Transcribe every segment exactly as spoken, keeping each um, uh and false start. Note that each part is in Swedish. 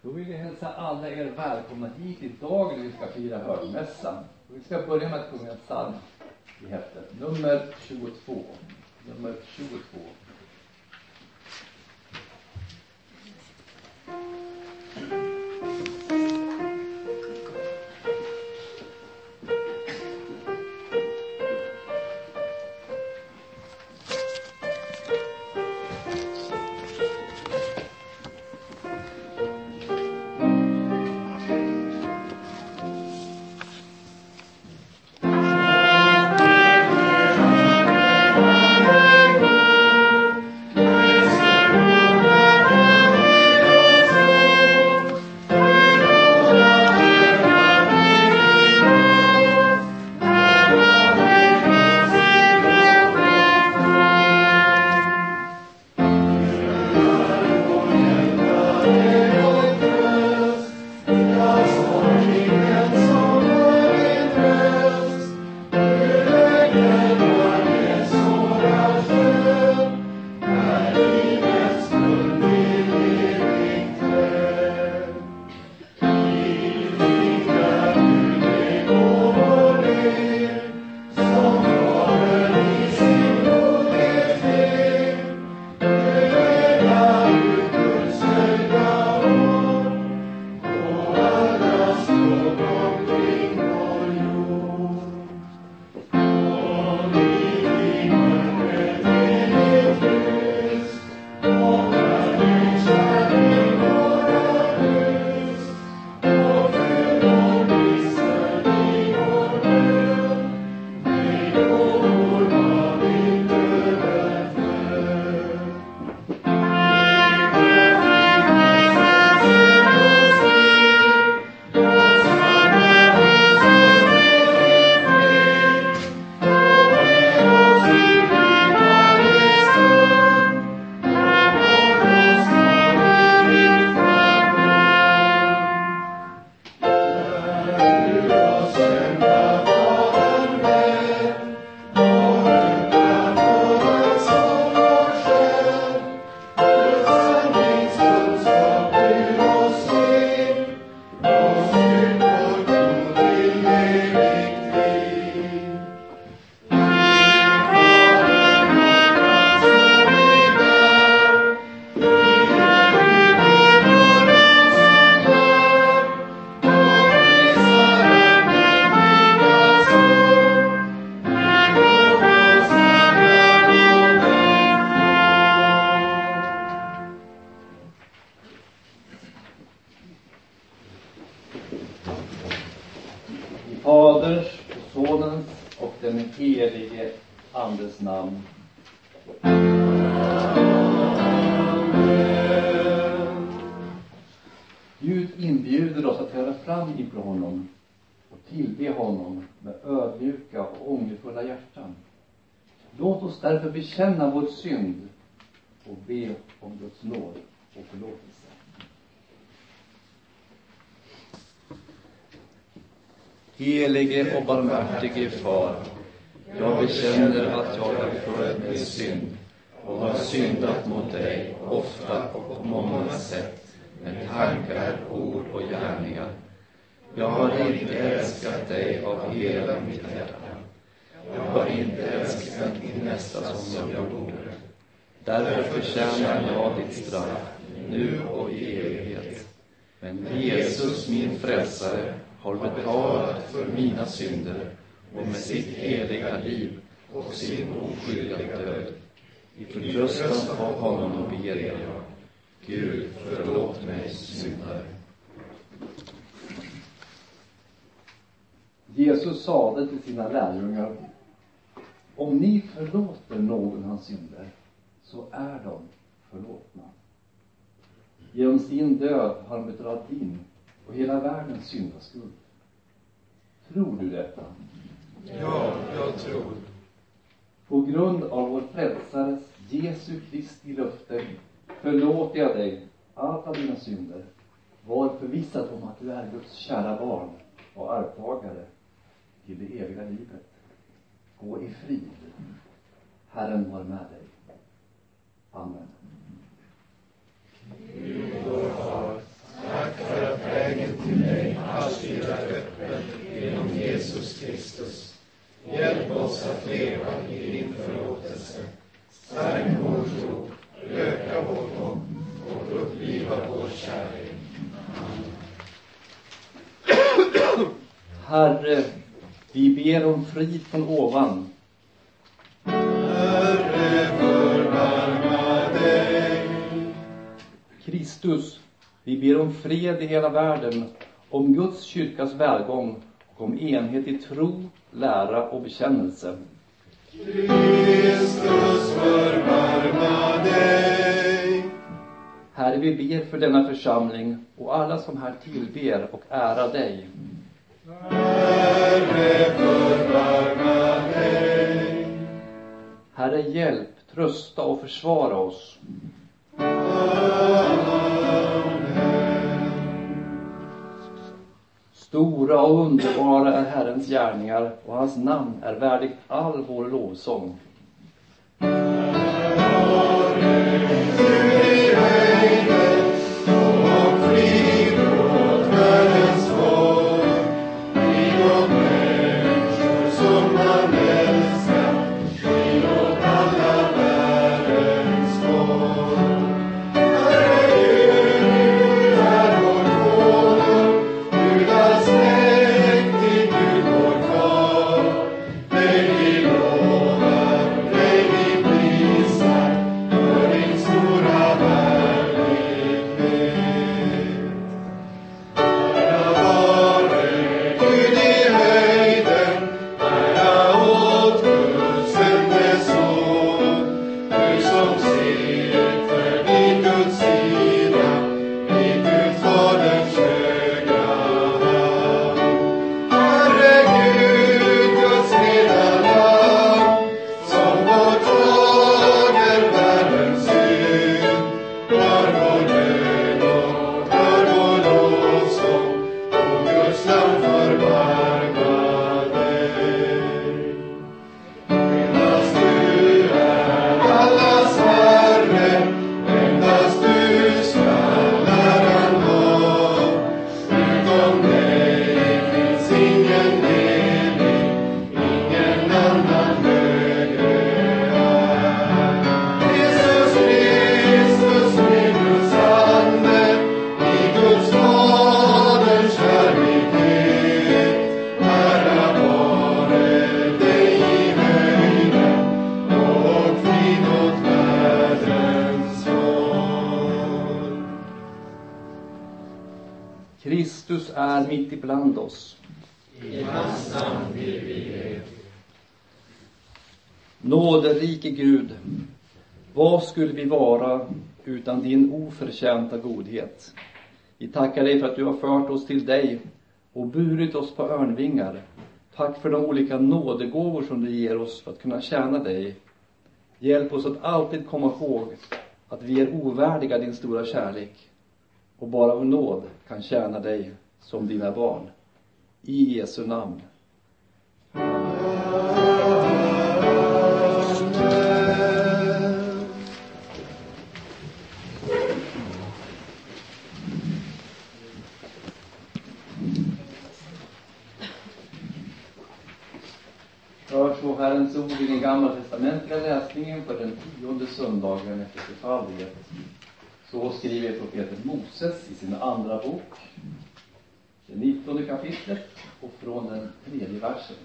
Då vill vi hälsa alla er välkomna hit idag när vi ska fira högmässan. Vi ska börja med att sjunga en psalm i häftet. Nummer tjugotvå. Nummer tjugotvå. Faderns och Sonens och den helige Andes namn. Gud inbjuder oss att höra fram inför honom och tillbe honom med ödmjuka och ångerfulla hjärtan. Låt oss därför bekänna vår synd och be om Guds nåd och förlåtelse. Helige och barmhärtige Far, jag bekänner att jag är född med synd och har syndat mot dig ofta och på många sätt med tankar, ord och gärningar. Jag har inte älskat dig av hela mitt hjärta. Jag har inte älskat min nästa som jag borde. Därför förtjänar jag ditt straff nu och i evighet. Men Jesus, min frälsare, har betalat för mina synder och med sitt heliga liv och sin oskyldiga död. I förtröstan på honom ber jag, Gud, förlåt mig syndare. Jesus sade till sina lärjungar: om ni förlåter någon hans synder, så är de förlåtna. Genom sin död har han betalat din och hela världens syndaskuld. Tror du detta? Ja, jag tror. På grund av vår frälsares Jesu Kristi löfte förlåter jag dig alla dina synder. Var förvissad om att du är Guds kära barn och arvtagare till det eviga livet. Gå i frid. Herren var med dig. Amen. Gud vår far, tack Herre, vi ber om frid från ovan. Herre, förbarma dig. Kristus, vi ber om fred i hela världen, om Guds kyrkas välgång och om enhet i tro, lära och bekännelse. Kristus, förbarma dig. Herre, vi ber för denna församling och alla som här tillber och ära dig. Herre, förbarma dig. Herre, hjälp, trösta och försvara oss. Stora och underbara är Herrens gärningar, och hans namn är värdigt all vår lovsång. Kristus är mitt ibland oss. I hans namn vill vi be. Nåderike Gud, vad skulle vi vara utan din oförtjänta godhet? Vi tackar dig för att du har fört oss till dig och burit oss på örnvingar. Tack för de olika nådegåvor som du ger oss för att kunna tjäna dig. Hjälp oss att alltid komma ihåg att vi är ovärdiga din stora kärlek och bara av nåd kan tjäna dig som dina barn. I Jesu namn. Hör så Herrens ord i den gamla testamentliga läsningen för den tionde söndagen efter förfallet. Så skriver profeten Moses i sin andra bok, det nittonde kapitlet och från den tredje versen.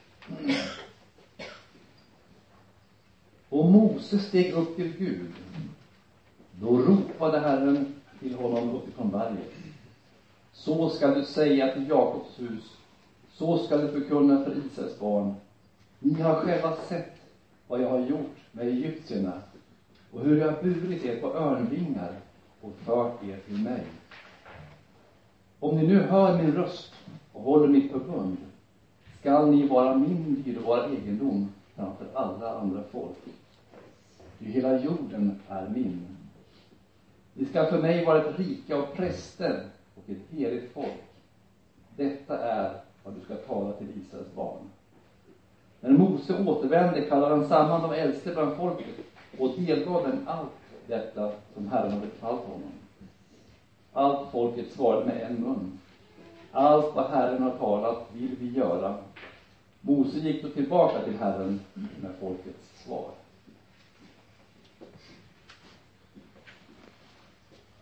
Och Moses steg upp till Gud. Då ropade Herren till honom uppifrån berget. Så ska du säga till Jakobs hus, så ska du förkunna för Israels barn. Ni har själva sett vad jag har gjort med egyptierna och hur jag har burit er på örnvingar och fört er till mig. Om ni nu hör min röst och håller mitt förbund, skall ni vara min dyrbara egendom framför alla andra folk. Ty hela jorden är min. Ni ska för mig vara ett rike av präster och ett heligt folk. Detta är vad du ska tala till Israels barn. När Mose återvände kallade han samman de äldste bland folket och delgav dem allt detta som Herren hade befallt honom. Allt folket svarade med en mun. Allt vad Herren har talat vill vi göra. Mose gick då tillbaka till Herren med folkets svar.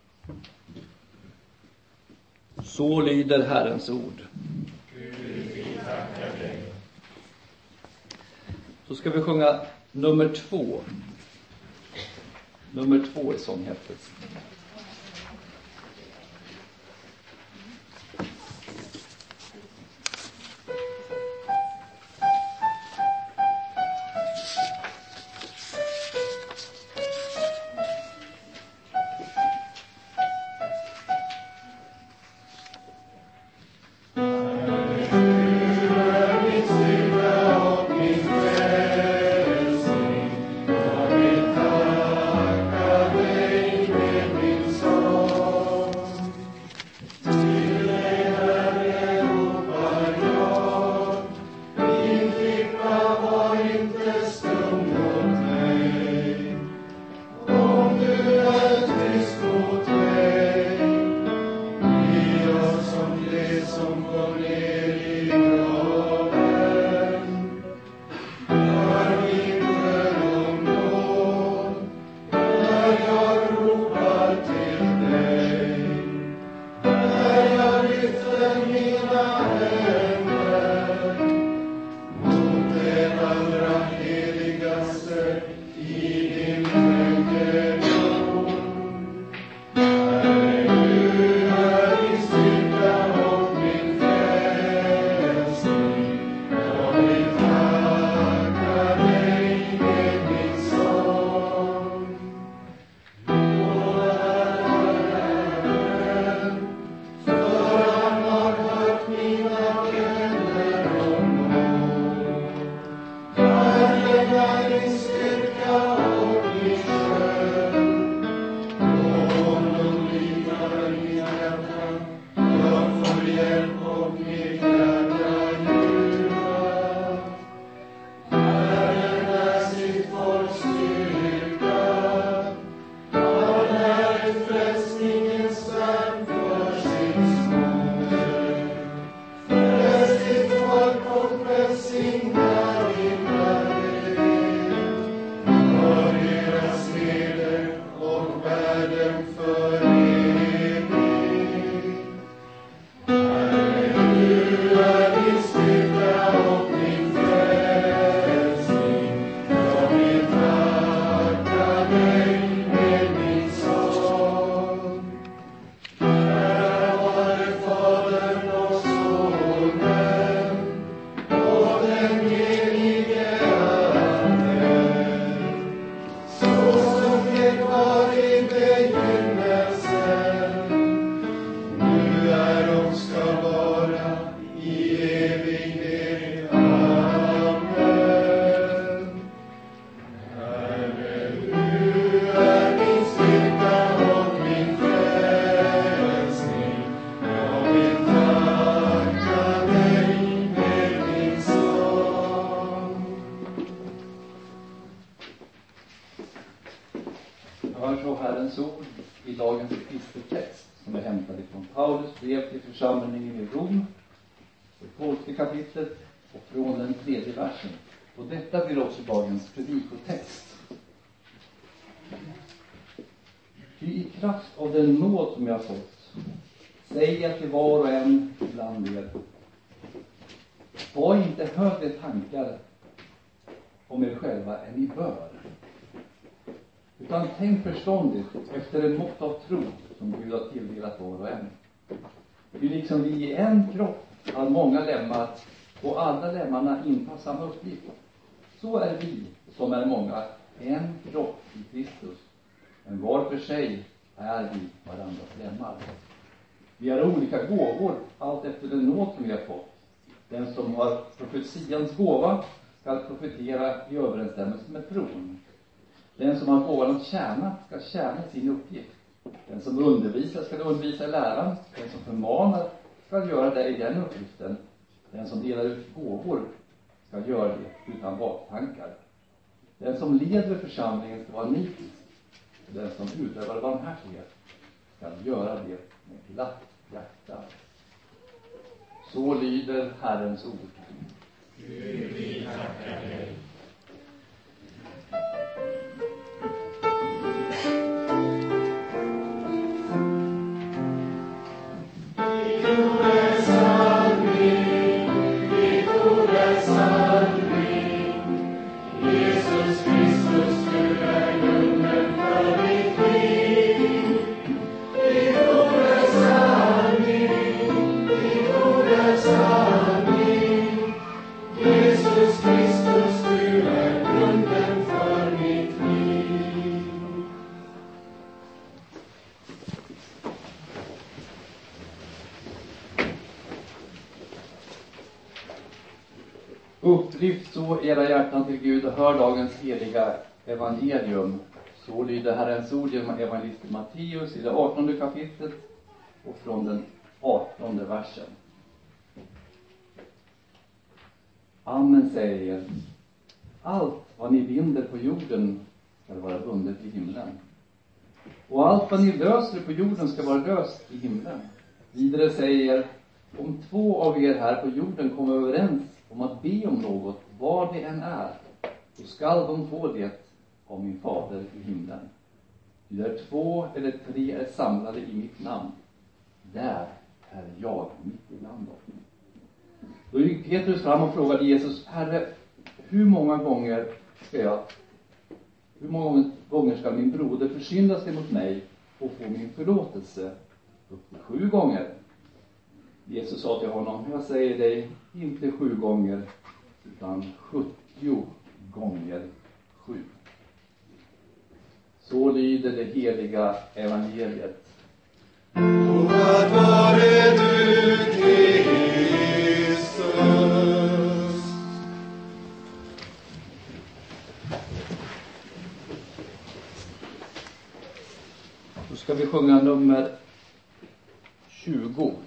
Så lyder Herrens ord. Gud Så ska vi sjunga nummer två. Nummer två i sånghäftet. Församlingen i Rom, det tolfte kapitlet och från den tredje versen. Och detta blir också dagens predikotext. Ty i kraft av den nåd som jag har fått säger jag till var och en bland er: var inte högre tankar om er själva än ni bör, utan tänk förståndigt efter en mått av tro som Gud har tilldelat var och en. Vi liksom vi i en kropp har många lemmar och alla lemmarna intar samma uppgift. Så är vi som är många en kropp i Kristus, men var för sig är vi varandras lemmar. Vi har olika gåvor allt efter den nåd som vi har fått. Den som har profetians gåva ska profetera i överensstämmelse med tron. Den som har gåvan att tjäna ska tjäna sin uppgift. Den som undervisar ska undervisa i läran. Den som förmanar ska göra det i den uppgiften. Den som delar ut gåvor ska göra det utan baktankar. Den som leder församlingen ska vara nitisk. Den som utövar barmhärtighet ska göra det med glatt hjärta. Så lyder Herrens ord. Gud, vi tackar dig. Thank you. Upplyft så era hjärtan till Gud och hör dagens heliga evangelium. Så lyder Herrens ord genom evangelisten Matteus i det artonde kapitlet och från den artonde versen. Amen, säger jag. Allt vad ni binder på jorden ska vara bundet i himlen. Och allt vad ni löser på jorden ska vara löst i himlen. Vidare säger jag, om två av er här på jorden kommer överens om att be om något, vad det än är, då skall de få det av min fader i himlen. Där två eller tre är samlade i mitt namn, där är jag mitt i bland dem. Då gick Petrus fram och frågade Jesus, Herre, hur många gånger ska jag, hur många gånger ska min broder försynda sig mot mig och få min förlåtelse? Upp till sju gånger. Jesus sa till honom, jag säger dig, inte sju gånger, utan sjuttio gånger sju. Så lyder det heliga evangeliet. Lovad vare du, Kristus. Då ska vi sjunga nummer tjugo.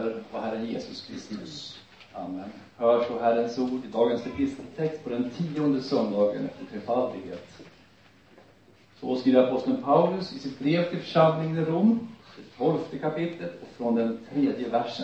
Fader och Herren Jesus Kristus. Amen. Hör så Herrens ord i dagens episteltext på den tionde söndagen efter trefaldighet. Så skriver aposteln Paulus i sitt brev till församlingen i Rom, det tolfte kapitlet och från den tredje versen.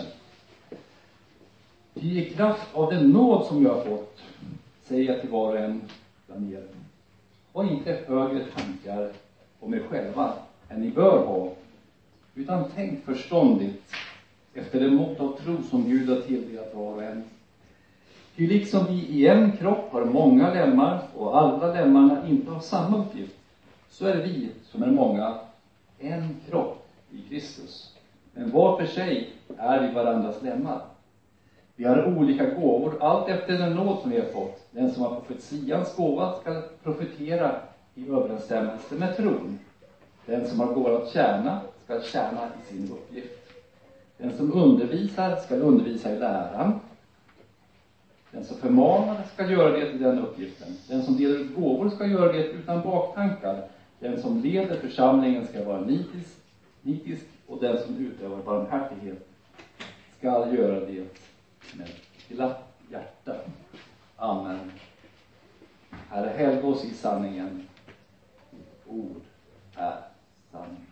Ty i kraft av den nåd som jag har fått, säger jag till var och en bland er, ha inte högre tankar om er själva än ni bör ha, utan tänk förståndigt efter det mått av tro som Gud har tilldelat var och en. Ty liksom vi i en kropp har många lemmar och alla lemmarna inte har samma uppgift, så är vi som är många en kropp i Kristus. Men var för sig är vi varandras lemmar. Vi har olika gåvor, allt efter den nåd som vi har fått. Den som har profetians gåva ska profetera i överensstämmelse med tron. Den som har gåva att tjäna ska tjäna i sin uppgift. Den som undervisar ska undervisa i läran. Den som förmanar ska göra det i den uppgiften. Den som delar ut gåvor ska göra det utan baktankar. Den som leder församlingen ska vara nitisk, nitisk och den som utövar barmhärtighet ska göra det med glatt hjärta. Amen. Herre, helga oss i sanningen. Ord är sanning.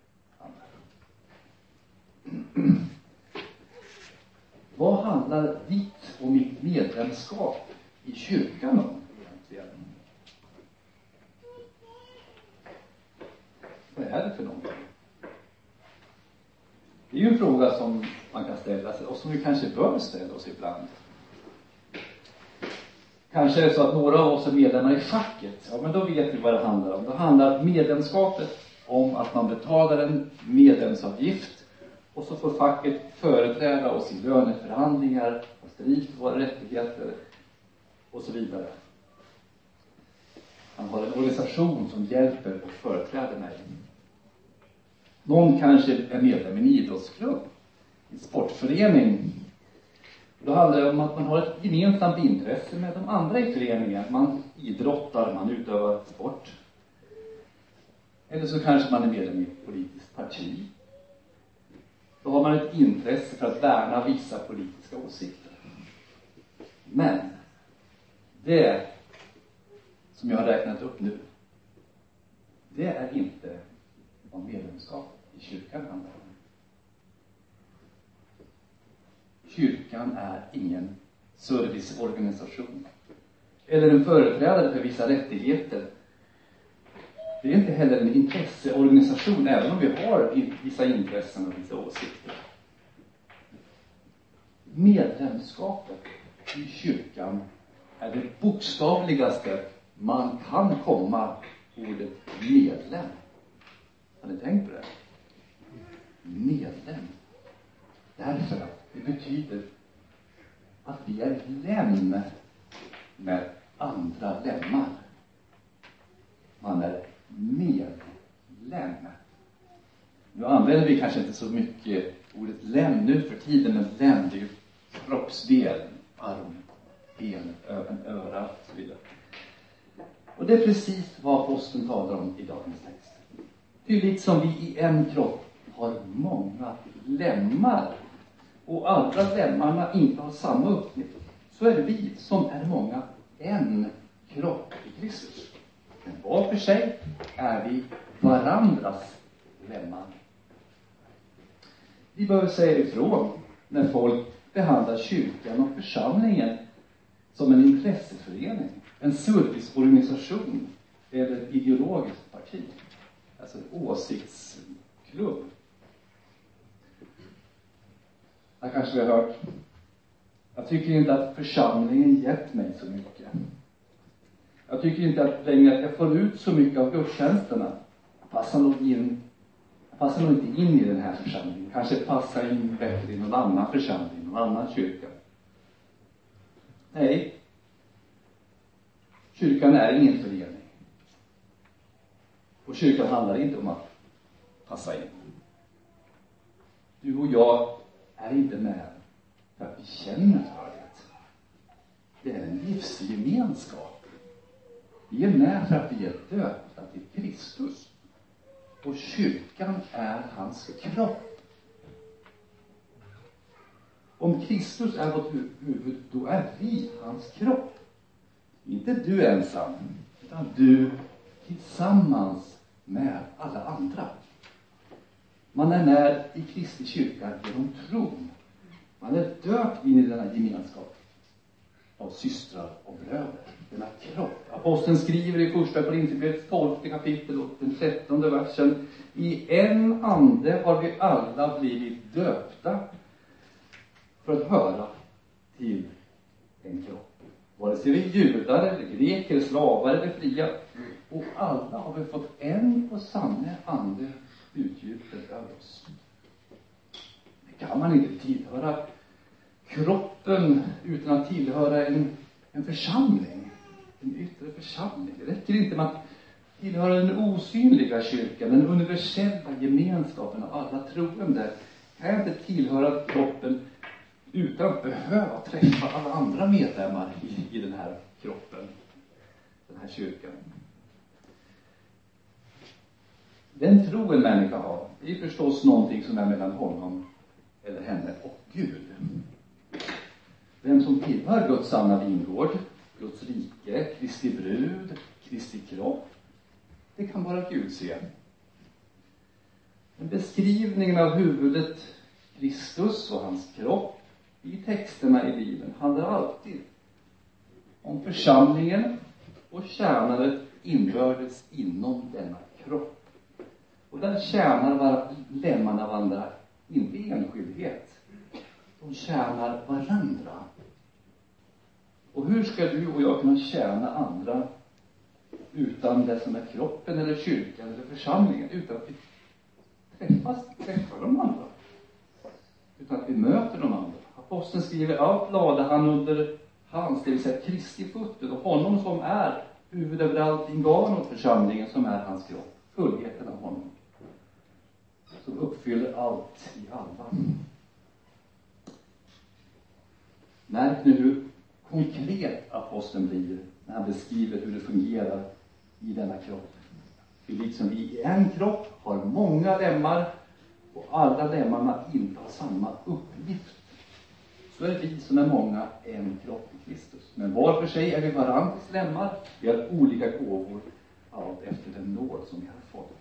Amen. Vad handlar ditt och mitt medlemskap i kyrkan om egentligen? Vad är det för någonting? Det är ju en fråga som man kan ställa sig och som vi kanske bör ställa oss ibland. Kanske är det så att några av oss är medlemmar i facket. Ja, men då vet vi vad det handlar om. Då handlar medlemskapet om att man betalar en medlemsavgift och så får facket företräda oss i löneförhandlingar och strid för våra rättigheter och så vidare. Man har en organisation som hjälper och företräder mig. Någon kanske är medlem i en idrottsklubb, en sportförening. Då handlar det om att man har ett gemensamt intresse med de andra i föreningen. Man idrottar, man utövar sport. Eller så kanske man är medlem i ett politiskt parti. Då har man ett intresse för att värna vissa politiska åsikter. Men det som jag har räknat upp nu, det är inte vad medlemskap i kyrkan handlar om. Kyrkan är ingen serviceorganisation eller en företrädare för vissa rättigheter. Det är inte heller en intresseorganisation, även om vi har vissa intressen och vissa åsikter. Medlemskapet i kyrkan är det bokstavligaste man kan komma ordet medlem. Har ni tänkt på det? Medlem. Därför att det betyder att vi är lem med andra lemmar. Man är medlem. Nu använder vi kanske inte så mycket ordet lem nu för tiden, men lem, det är ju kroppsdel, arm, ben, ögon, öra och så vidare. Och det är precis vad aposteln talar om i dagens text. Ty liksom vi i en kropp har många lemmar och alla lemmarna inte har samma uppgift, så är det vi som är många en kropp i Kristus. Men var för sig är vi varandras lemmar. Vi behöver säga ifrån när folk behandlar kyrkan och församlingen som en intresseförening, en serviceorganisation eller ett ideologiskt parti. Alltså en åsiktsklubb. Jag kanske vi har hört. Jag tycker inte att församlingen gett mig så mycket. Jag tycker inte att längre att jag får ut så mycket av gudstjänsterna. Jag passar nog in. Jag passar nog inte in i den här församlingen. Kanske passar in bättre i någon annan församling, någon annan kyrka. Nej. Kyrkan är ingen förening. Och kyrkan handlar inte om att passa in. Du och jag är inte med för att vi känner för det. Det är en livsgemenskap. Vi är med för att vi är döpta till Kristus. Och kyrkan är hans kropp. Om Kristus är vårt huvud, då är vi hans kropp. Inte du ensam, utan du tillsammans med alla andra. Man är när i Kristi kyrka genom tron. Man är döpt in i denna gemenskap av systrar och bröder. Denna kropp. Aposteln skriver i första Korinthierbrevets tolfte kapitel och den trettonde versen: i en ande har vi alla blivit döpta för att höra till en kropp. Vare sig vi judar eller greker, slavar eller fria. Och alla har vi fått en och samma ande utgjuten över oss. Det kan man inte tillhöra kroppen utan att tillhöra en, en församling. En yttre församling. Det räcker inte med att tillhöra den osynliga kyrkan, den universella gemenskapen av alla troende. Kan jag inte tillhöra kroppen utan att behöva träffa alla andra medlemmar i, i den här kroppen, den här kyrkan. Den tro en människa har, det är förstås någonting som är mellan honom eller henne och Gud. Vem som tillhör Guds sanna vingård, Guds rike, Kristi brud, Kristi kropp, det kan bara Gud se. En beskrivning av huvudet Kristus och hans kropp i texterna i Bibeln handlar alltid om församlingen och tjänaret inbördes inom denna kropp. Och där tjänar var lemmarna varandra, inte i enskildhet. De tjänar varandra. Och hur ska du och jag kunna tjäna andra utan det som är kroppen eller kyrkan eller församlingen, utan att vi träffas, träffar de andra, utan att vi möter de andra? Aposteln skriver: allt lade han under hans, det vill säga Kristi fötter, och honom som är huvud över allting gav han åt församlingen som är hans kropp, fullheten av honom som uppfyller allt i alla. Märk nu hur konkret aposteln blir när han beskriver hur det fungerar i denna kropp. För liksom vi i en kropp har många lemmar och alla lemmarna inte har samma uppgift, så är vi som är många en kropp i Kristus. Men var för sig är vi varandras lemmar. Vi har olika gåvor, allt efter den nåd som vi har fått.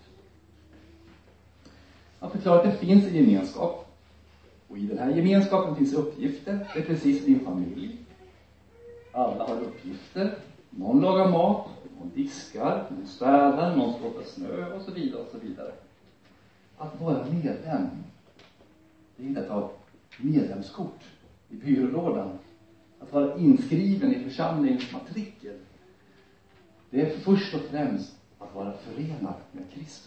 Man förklarar att det finns en gemenskap. Och i den här gemenskapen finns uppgifter. Det är precis din familj. Alla har uppgifter. Någon lagar mat, någon diskar, någon städar, någon skottar snö och så vidare och så vidare. Att vara medlem, det är inte att ha medlemskort i byrålådan. Att vara inskriven i församlingens matrikel, det är först och främst att vara förenad med Kristus.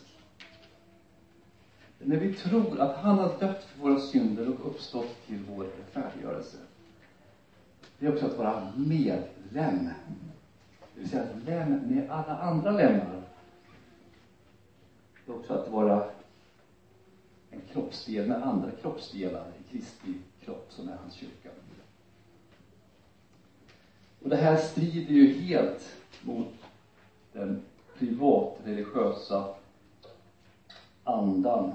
När vi tror att han har dött för våra synder och uppstått till vår rättfärdiggörelse, det är också att vara medlem. Det vill säga att lem med alla andra lemmar. Det är också att vara en kroppsdel med andra kroppsdelar i Kristi kropp som är hans kyrka. Och det här strider ju helt mot den privatreligiösa andan.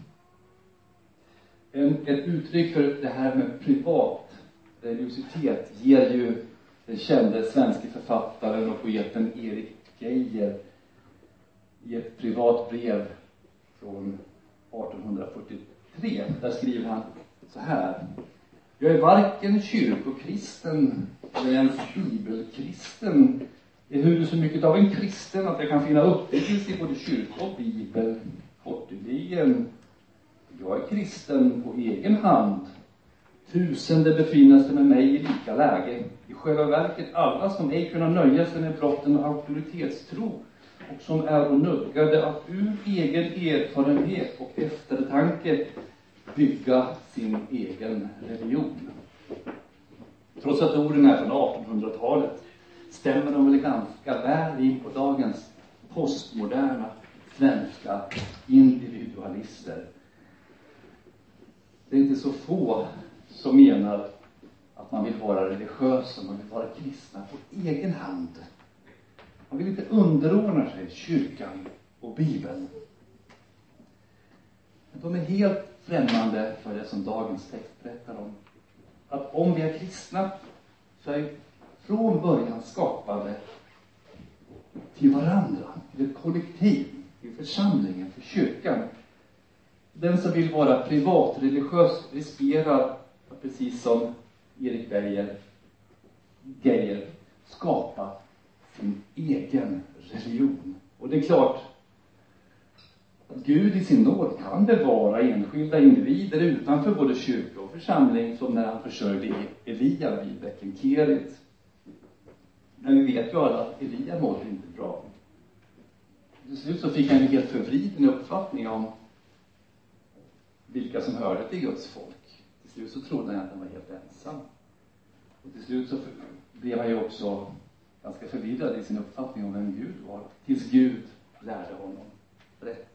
En, ett uttryck för det här med privat religiositet ger ju den kände svenska författaren och poeten Erik Geijer i ett privat brev från arton fyrtiotre. Där skriver han så här: jag är varken kyrkokristen eller ens bibelkristen. Jag är hur så mycket av en kristen att jag kan finna uppbyggelse i både kyrka och bibel. Korteligen, jag är kristen på egen hand. Tusende befinner sig med mig i lika läge. I själva verket alla som ej kunna nöja sig med brotten och auktoritetstro och som är nödgade att ur egen erfarenhet och eftertanke bygga sin egen religion. Trots att orden är från artonhundratalet stämmer de väl ganska väl in på dagens postmoderna svenska individualister. Det är inte så få som menar att man vill vara religiös och man vill vara kristna på egen hand. Man vill inte underordna sig kyrkan och Bibeln. Men de är helt främmande för det som dagens text berättar om. om vi är kristna så är vi från början skapade till varandra, till ett kollektiv, till församlingen, till kyrkan. Den som vill vara privatreligiös riskerar att, precis som Erik Geijer, Geijer skapa sin egen religion. Och det är klart att Gud i sin nåd kan bevara enskilda individer utanför både kyrka och församling, som när han försörjde Elia vid bäcken Kerit. Men vi vet ju alla att Elia mådde inte bra. Till slut så fick han en helt förvriden uppfattning om vilka som hörde till Guds folk. Till slut så trodde han att han var helt ensam. Och till slut så blev han ju också ganska förvirrad i sin uppfattning om vem Gud var. Tills Gud lärde honom rätt.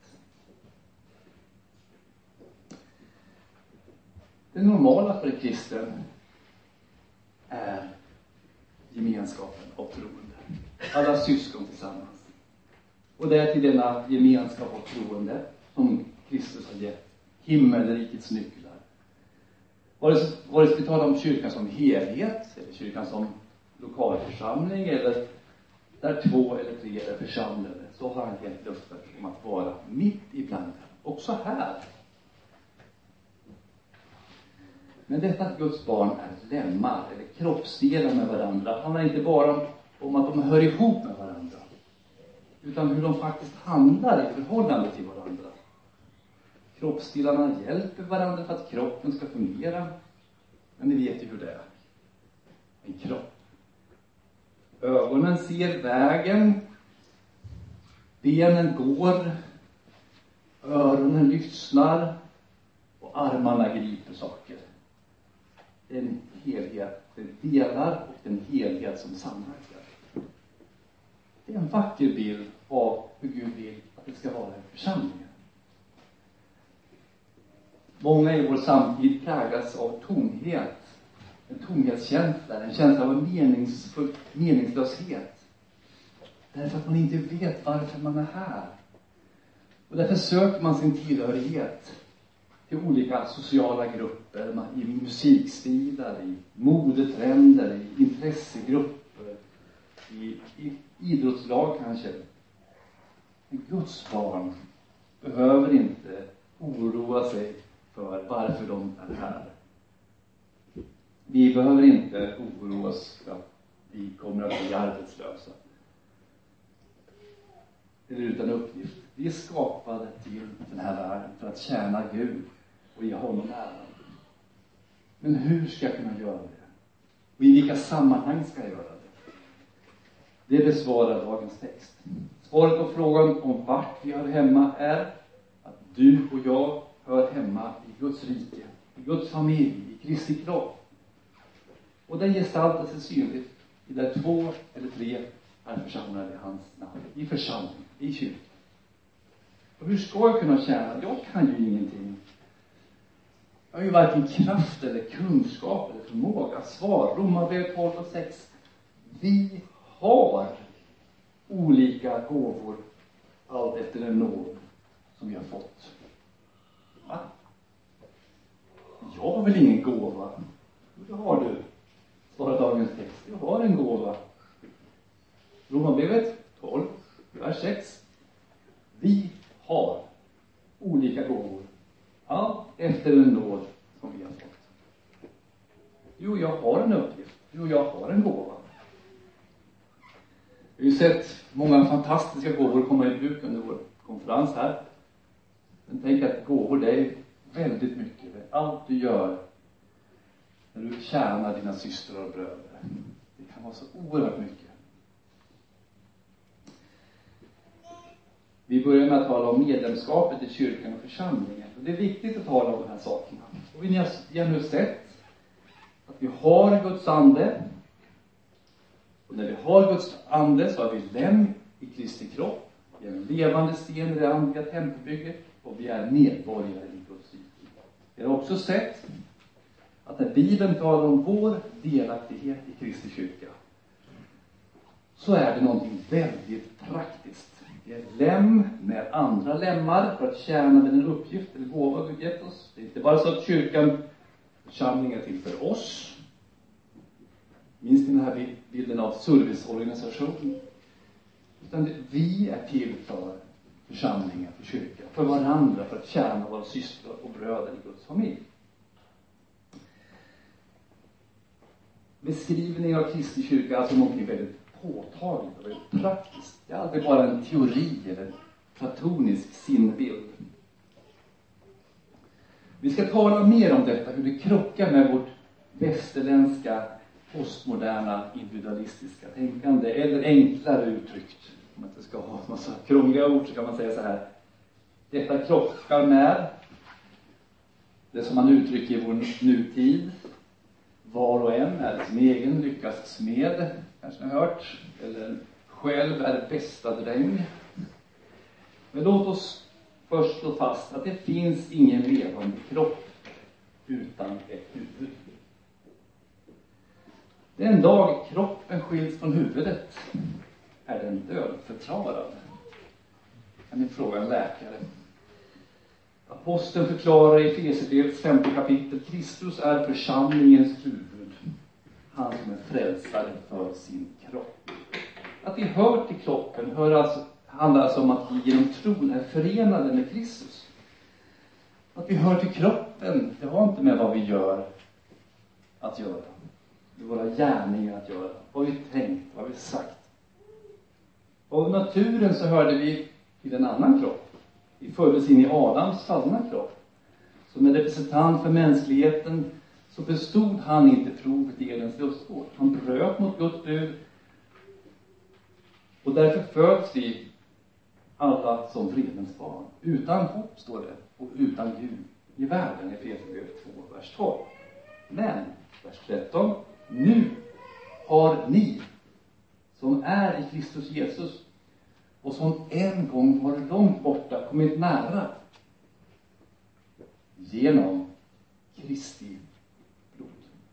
Det normala för en kristen är gemenskapen av troende. Alla syskon tillsammans. Och det är till denna gemenskap av troende som Kristus har gett himmelrikets nycklar. Vare sig, vare sig vi talar om kyrkan som helhet, eller kyrkan som lokalförsamling, eller där två eller tre är församlade, så har han gett löften om att vara mitt ibland. Också här. Men detta att Guds barn är lemmar eller kroppsdelar med varandra handlar inte bara om att de hör ihop med varandra, utan hur de faktiskt handlar i förhållande till varandra. Kroppsdelarna hjälper varandra för att kroppen ska fungera. Men ni vet ju hur det är. En kropp. Ögonen ser vägen. Benen går. Öronen lyssnar. Och armarna griper saker. Det är en helhet. Det delar och en helhet som samverkar. Det är en vacker bild av hur Gud vill att det ska vara en församling. Många i vår samtid präglas av tomhet. En tomhetskänsla, en känsla av meningsfull, meningslöshet. Därför att man inte vet varför man är här. Och därför söker man sin tillhörighet till olika sociala grupper, i musikstilar, i modetrender, i intressegrupper, i, i idrottslag kanske. En Guds barn behöver inte oroa sig för varför de är här. Vi behöver inte oroa oss för att vi kommer att bli arbetslösa. Eller utan uppgift. Vi är skapade till den här världen för att tjäna Gud och ge honom äran. Men hur ska jag kunna göra det? Och i vilka sammanhang ska jag göra det? Det besvarar dagens text. Svaret på frågan om vart vi hör hemma är att du och jag hör hemma i Guds rike, i Guds familj, i Kristi kropp. Och den gestaltar sig synligt i där två eller tre är församlade i hans namn. I församling, i kyrkan. Och hur ska jag kunna tjäna? Jag kan ju ingenting. Jag har ju varken kraft eller kunskap eller förmåga. Svar, Romarbrevet tolv och sex. Vi har olika gåvor allt efter den nåd som vi har fått. Va? Jag har väl ingen gåva? Det har du. Svarar dagens text. Jag har en gåva. Romarbrevet tolv, vers sex. Vi har olika gåvor. Allt efter den nåd som vi har fått. Jo, jag har en uppgift. Jo, jag har en gåva. Vi har ju sett många fantastiska gåvor komma i bruk under vår konferens här. Men tänk att gåvor, det är väldigt mycket. Det är allt du gör när du tjänar dina systrar och bröder. Det kan vara så oerhört mycket. Vi börjar med att tala om medlemskapet i kyrkan och församlingen. Och det är viktigt att tala om de här sakerna. Och vi har nu sett att vi har Guds ande. Och när vi har Guds ande så har vi lem i Kristi kropp. Vi är en levande sten i det andliga tempelbygget. Och vi är medborgare i Guds rike. Vi har också sett att när Bibeln talar om vår delaktighet i Kristi kyrka, så är det någonting väldigt praktiskt. Vi är lem med andra lemmar för att tjäna med den uppgift eller gåva Gud gett oss. Det är inte bara så att kyrkan, församlingen är till för oss, Minns ni den här bilden av serviceorganisation? Utan vi är till för församlingen, för kyrkan, för varandra, för att tjäna våra systrar och bröder i Guds familj. Beskrivningen av Kristi kyrka är alltså något väldigt påtagligt och väldigt praktiskt. Det är aldrig bara en teori eller en platonisk sinnbild. Vi ska tala mer om detta, hur det krockar med vårt västerländska postmoderna individualistiska tänkande, eller enklare uttryckt, om man inte ska ha en massa krångliga ord, så kan man säga så här: detta krockar med det som man uttrycker i vår nutid. Var och en är sin egen lyckas smed, kanske ni har hört, eller själv är bästa dräng. Men låt oss först slå fast att det finns ingen levande kropp utan ett huvud. Den dag kroppen skiljs från huvudet är den dödförklarad. Kan ni fråga en läkare? Aposteln förklarar i Efesierbrevets femte kapitel: Kristus är församlingens huvud, han som är frälsare för sin kropp. Att vi hör till kroppen hör alltså, handlar alltså om att vi genom tron är förenade med Kristus. Att vi hör till kroppen, det har inte med vad vi gör att göra. Det är våra gärningar att göra. Vad vi tänkt, vad vi sagt. Av naturen så hörde vi till en annan kropp. Vi föddes in i Adams fallna kropp. Som en representant för mänskligheten så bestod han inte provet i Edens lustgård. Han bröt mot Guds bud. Och därför föds vi alla som vredens barn. Utan hopp, står det, och utan Gud i världen, i Efesierbrevet två, vers tolv. Men, vers tretton, nu har ni som är i Kristus Jesus och som en gång var långt borta kommit nära genom Kristi blod.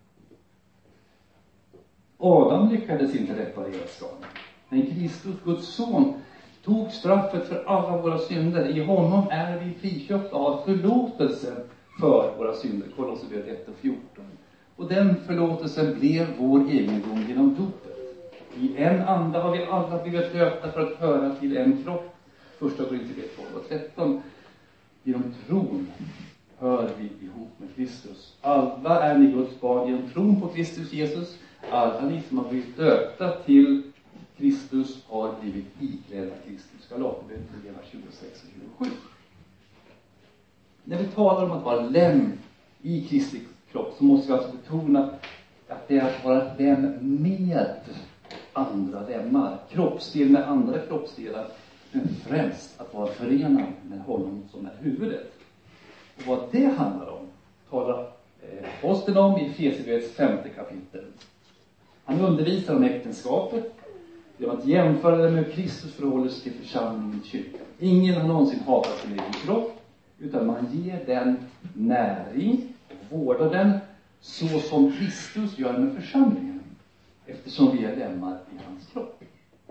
Adam lyckades inte reparera skadan. Men Kristus, Guds son, tog straffet för alla våra synder. I honom är vi friköpta av förlåtelsen för våra synder. Kolosserbrevet ett och fjorton. Och den förlåtelsen blev vår egendom genom dopet. I en anda har vi alla blivit döpta för att höra till en kropp. Första Korinthierbrevet tolv och tretton. Genom tron hör vi ihop med Kristus. Alla är ni Guds barn genom tron på Kristus Jesus. Alla ni som har blivit döpta till Kristus har blivit iklädda Kristus. Galaterbrevet tjugosex och tjugosju. När vi talar om att vara lem i Kristi kropp så måste vi alltså betona att det är att vara lem med andra lemmar. Kroppsdel med andra kroppsdelar. Men främst att vara förenad med honom som är huvudet. Och vad det handlar om talar aposteln om i Efesierbrevets femte kapitel. Han undervisar om äktenskapet genom att jämföra det med Kristus förhåller sig till församlingen i kyrkan. Ingen har någonsin hatat sin egen kropp, utan man ger den näring och vårdar den så som Kristus gör med församlingen, eftersom vi är lemmar i hans kropp.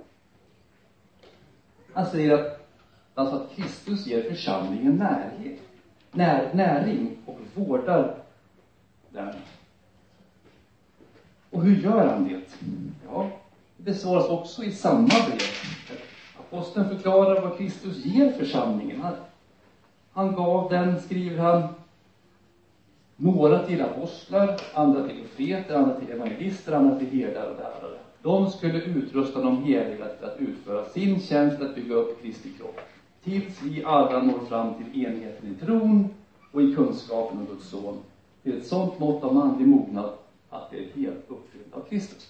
Han säger att, alltså att Kristus ger församlingen närhet, när, näring och vårdar den. Och hur gör han det? Ja, det besvaras också i samma brev. Aposteln förklarar vad Kristus ger församlingen. Han, han gav den, skriver han, några till apostlar, andra till profeter, andra till evangelister, andra till herdar och lärare. De skulle utrusta de heliga till att utföra sin tjänst att bygga upp Kristi kropp. Tills vi alla når fram till enheten i tron och i kunskapen om Guds son. Till ett sånt mått av manlig mognad att det är helt uppfyllt av Kristus.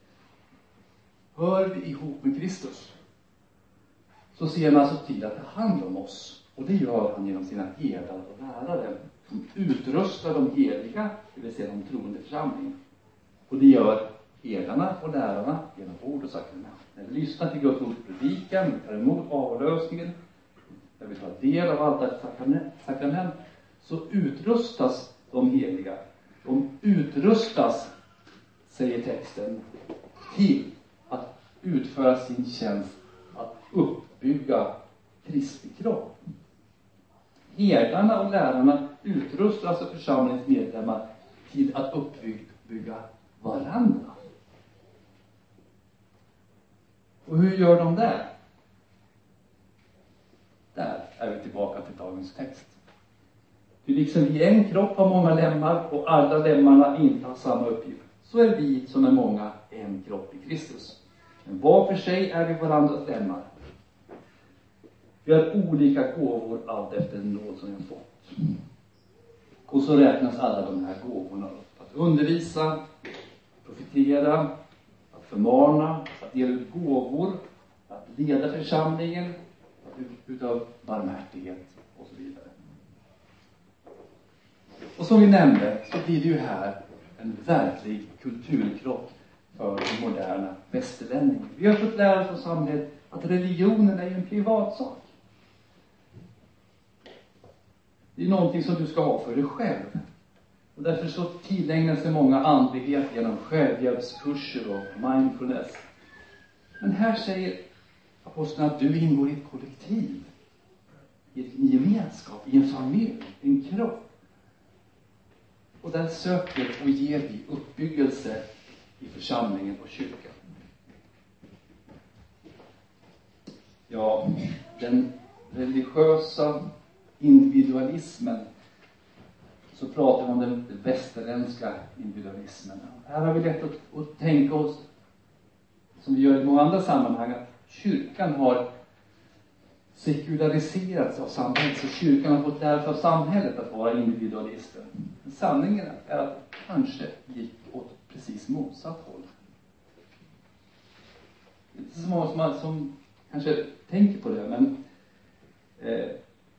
Hör vi ihop med Kristus så ser han alltså till att ta hand om oss. Och det gör han genom sina herdar och lärare som utrustar de heliga, det vill säga de troende församlingen. Och det gör herdarna och lärarna genom ord och sakrament. När vi lyssnar till Guds ords predikan, vi tar emot avlösningen, när vi tar del av allt ett sakrament, sakrament så utrustas de heliga. De utrustas, säger texten, till att utföra sin tjänst att uppbygga Kristi kropp. Herdarna och lärarna utrustar alltså församlingens medlemmar till att uppbygga varandra. Och hur gör de det? Där är vi tillbaka till dagens text. För liksom vi är en kropp har många lemmar och alla lemmarna inte har samma uppgift, så är vi som är många en kropp i Kristus. Men var för sig är vi varandras lemmar. Vi har olika gåvor allt efter den nåd som vi har fått. Och så räknas alla de här gåvorna upp. Att undervisa, profetera, att förmana, att dela ut gåvor, att leda församlingen, att utav barmhärtighet och så vidare. Och som vi nämnde så blir det ju här en verklig kulturkrock för den moderna västerlänningen. Vi har fått lära oss av samhället att religionen är en privatsak. Det är någonting som du ska ha för dig själv. Och därför så tillägnar sig många andlighet genom självhjälpskurser och mindfulness. Men här säger aposteln att du ingår i ett kollektiv. I en gemenskap, i en familj, en kropp. Och där söker och ger vi uppbyggelse i församlingen och kyrkan. Ja, den religiösa individualismen, så pratar vi om den västerländska individualismen. Här har vi lätt att, att tänka oss, som vi gör i många andra sammanhang, att kyrkan har sekulariserats av samhället, så kyrkan har fått lära sig av samhället att vara individualister. Men sanningen är att det kanske gick åt precis motsatt håll. Det är inte så många som, som kanske tänker på det, men eh,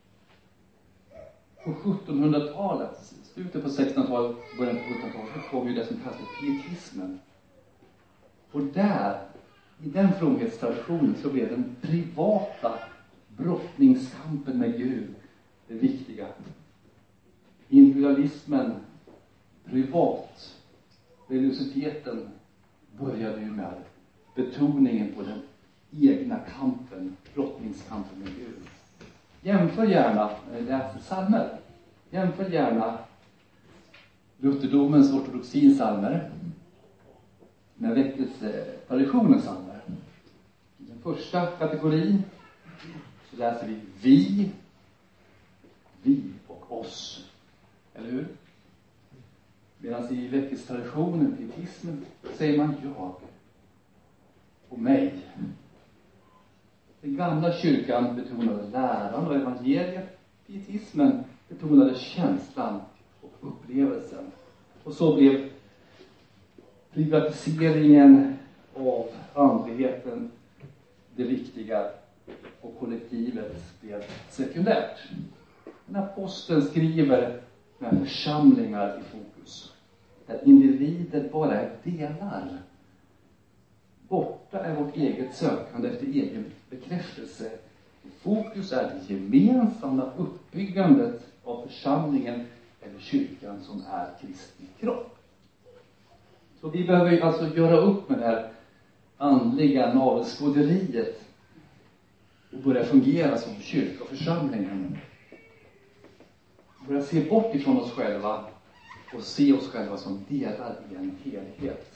på sjuttonhundratalet, slutet på sextonhundratalet, början på sjuttonhundratalet, så kom ju det som kallas för pietismen. Och där, i den fromhetstraditionen, så blev den privata brottningskampen med Gud det viktiga. Individualismen, privat, religiositeten började ju med betoningen på den egna kampen, brottningskampen med Gud. Jämför gärna, när ni läser psalmer, jämför gärna Lutherdomens ortodoxins psalmer med väckelsetraditionens psalmer. I den första kategorin så läser vi vi, vi och oss. Eller hur? Medan i väckelsetraditionen, pietismen, säger man jag och mig. Den gamla kyrkan betonade läran och evangeliet. Pietismen betonade känslan och upplevelsen. Och så blev privatiseringen av andligheten det viktiga och kollektivet blev sekundärt. Men aposteln skriver med församlingar i fokus, där individer bara är delar. Borta är vårt eget sökande efter egen bekräftelse. I fokus är det gemensamma uppbyggandet av församlingen eller kyrkan som är Kristi kropp. Så vi behöver alltså göra upp med det här andliga navelskåderiet och börja fungera som kyrka och församlingen. Börja se bort ifrån oss själva och se oss själva som delar i en helhet.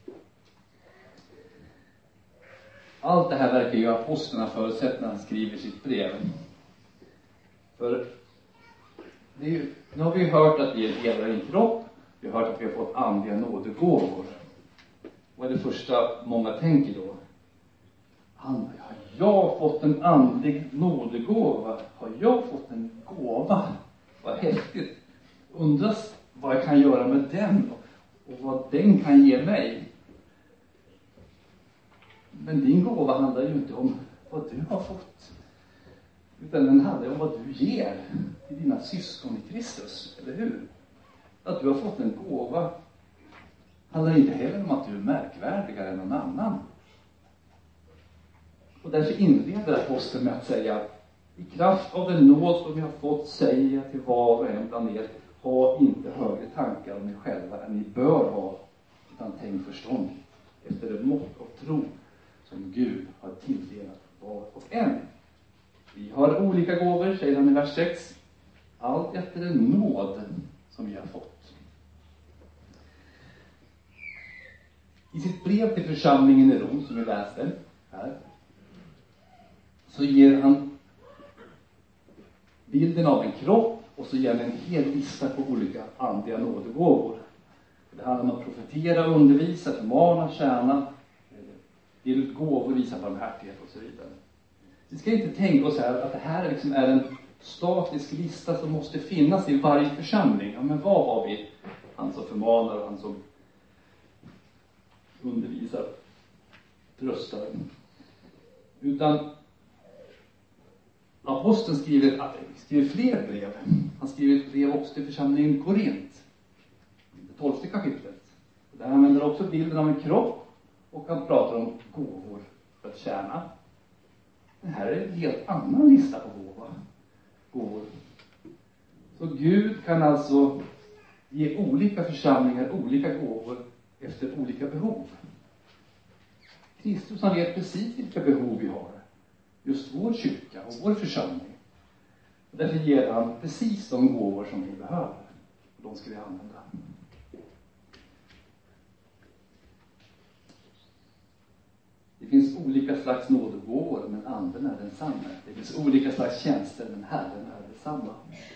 Allt det här verkar ju apostlarna förutsätta när han skriver sitt brev. För det är ju, nu har vi hört att vi är delar i en kropp. Vi har hört att vi har fått andliga nådegåvor. Vad är det första många tänker då? Har jag fått en andlig nådegåva? Har jag fått en gåva? Vad häftigt. Undras vad jag kan göra med den och vad den kan ge mig. Men din gåva handlar ju inte om vad du har fått, utan den handlar om vad du ger till dina syskon i Kristus, eller hur? Att du har fått en gåva handlar inte heller om att du är märkvärdigare än någon annan. Och därför inleder aposteln med att säga: i kraft av den nåd som vi har fått säger jag till var och en bland er, ha inte högre tankar om er själva än ni bör ha, utan tänk förstånd efter det mått av tro som Gud har tilldelat var och en. Vi har olika gåvor, säger han i vers sex. Allt efter den nåd som vi har fått. I sitt brev till församlingen i Rom, som vi läste här, så ger han bilden av en kropp och så ger han en hel lista på olika andliga nådegåvor. Det handlar om att profetera, undervisa, förmana, tjäna, ge ut gåvor, visa barmhärtighet och så vidare. Vi ska inte tänka oss här att det här liksom är en statisk lista som måste finnas i varje församling. Ja, men vad har vi? Han som förmanar och han som undervisar, tröstar. Utan aposteln skriver, skriver fler brev. Han skriver ett brev också till församlingen Korint. Det tolfte kapitlet. Där använder också bilden av en kropp och han pratar om gåvor för att tjäna. Det här är en helt annan lista på gåvor. gåvor. Så Gud kan alltså ge olika församlingar olika gåvor efter olika behov. Kristus, han vet precis vilka behov vi har. Just vår kyrka och vår församling. Och därför ger han precis de gåvor som vi behöver. Och de ska vi använda. Det finns olika slags nådegåvor, men anden är densamma. Det finns olika slags tjänster, men Herren är detsamma.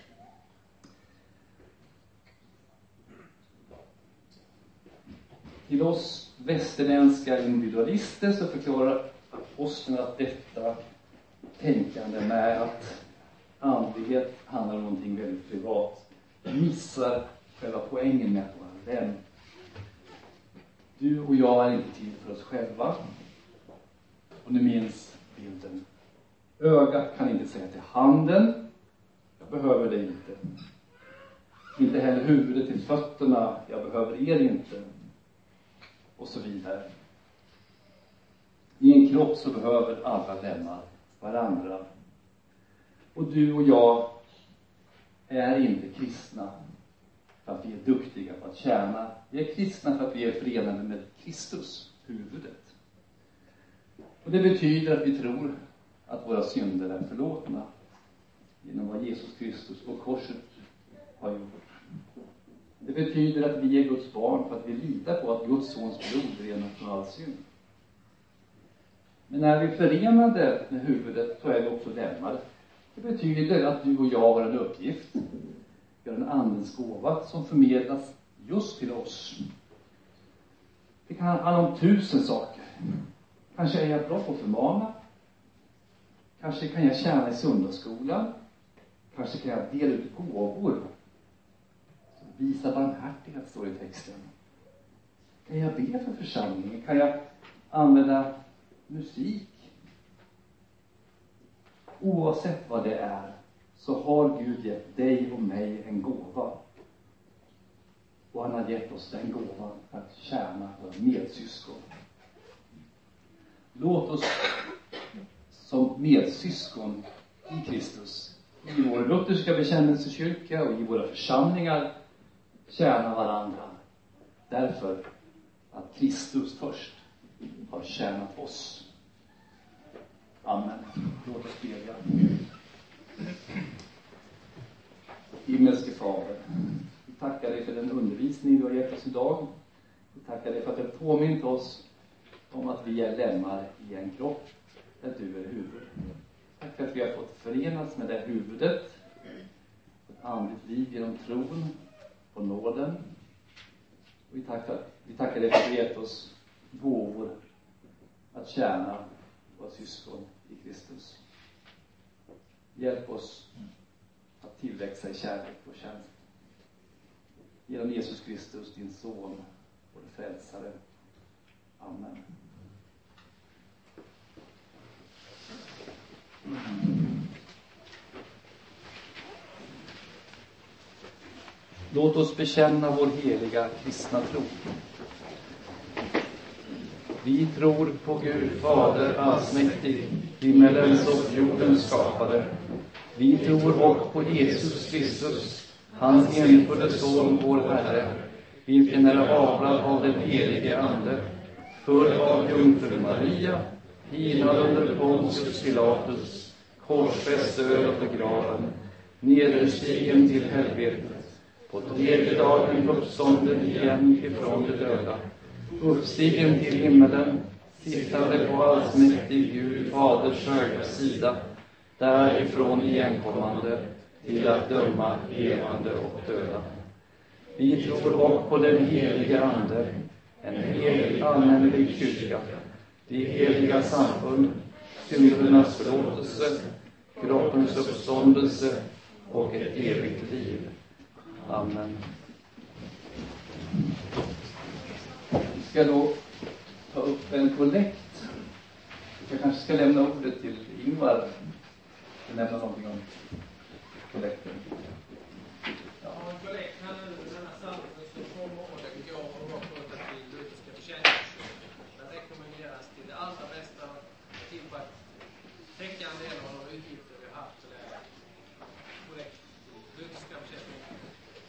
Till oss västerländska individualister så förklarar aposteln att detta tänkande med att andlighet handlar om någonting väldigt privat missar själva poängen med att vara vän. Du och jag är inte till för oss själva. Och nu minns bilden. Ögat kan inte säga till handen, jag behöver dig inte. Inte heller huvudet till fötterna, jag behöver er inte. Och så vidare. I en kropp så behöver alla lemmar varandra. Och du och jag är inte kristna för att vi är duktiga på att tjäna. Vi är kristna för att vi är förenade med Kristus, huvudet. Och det betyder att vi tror att våra synder är förlåtna genom vad Jesus Kristus på korset har gjort. Det betyder att vi är Guds barn för att vi litar på att Guds sons blod renar från all synd. Men när vi är förenade med huvudet så är vi också lemmar. Det betyder att du och jag har en uppgift. Vi har en andens gåva som förmedlas just till oss. Det kan handla om tusen saker. Kanske är jag bra på att förmana. Kanske kan jag tjäna i söndagsskolan. Kanske kan jag dela ut gåvor. Visa barmhärtighet, står i texten. Kan jag be för församlingen? Kan jag använda musik? Oavsett vad det är så har Gud gett dig och mig en gåva. Och han har gett oss den gåvan för att tjäna våra medsyskon. Låt oss som medsyskon i Kristus, i vår lutherska bekännelsekyrka och i våra församlingar tjäna varandra. Därför att Kristus först har tjänat oss. Amen. Låt oss bedja. Himmelske Fader, vi tackar dig för den undervisning du har gett oss idag. Vi tackar dig för att du har påmint oss om att vi är lemmar i en kropp där du är huvud. Tack för att vi har fått förenas med det huvudet. Ett andligt liv genom tron på nåden. Och vi tackar, vi tackar dig för att du har gett oss gåvor att tjäna våra syskon i Kristus. Hjälp oss att tillväxa i kärlek och tjänst. Genom Jesus Kristus, din son, vår frälsare. Amen. Låt oss bekänna vår heliga kristna tro. Vi tror på Gud Fader allsmäktig, himmelens och jordens skapare. Vi tror också på Jesus Kristus, hans enfödde son, vår Herre, vilken är avlad av den helige Ande, född av jungfru Maria, hinad under Pontius Pilatus, korsfäst, död och begraven, nederstigen till helvetet, på tredje dagen uppstånden igen ifrån de döda, uppstigen till himmelen, sittande på allsmäktig Gud Faders högra sida, därifrån igenkommande till att döma levande och döda. Vi tror också på den heliga Ande, en helig allmänlig kyrka, det heliga samfund, syndernas förlåtelse, kroppens uppståndelse och ett evigt liv. Amen. Vi ska då ta upp en kollekt. Jag kanske ska lämna ordet till Ingvar och nämna någonting om kollekten. Ja, en kollekt här nu, denna salven som kommer och den går och var på till lutherska bekännelsekyrkan. Den rekommenderas till det allra bästa till att täcka en del av de utgifter vi har haft för det här kollekt till lutherska bekännelsekyrkan.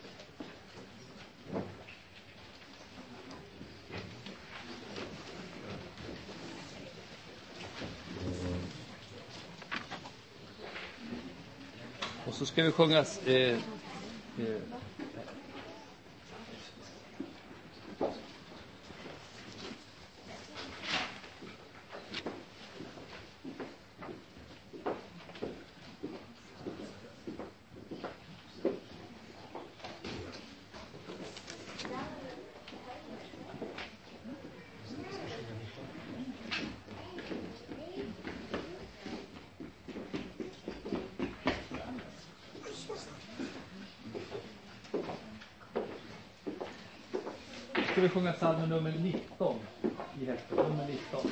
Och så ska vi sjunga eh, eh, ska vi sjunga psalmen nummer nitton i häftet, nummer nitton.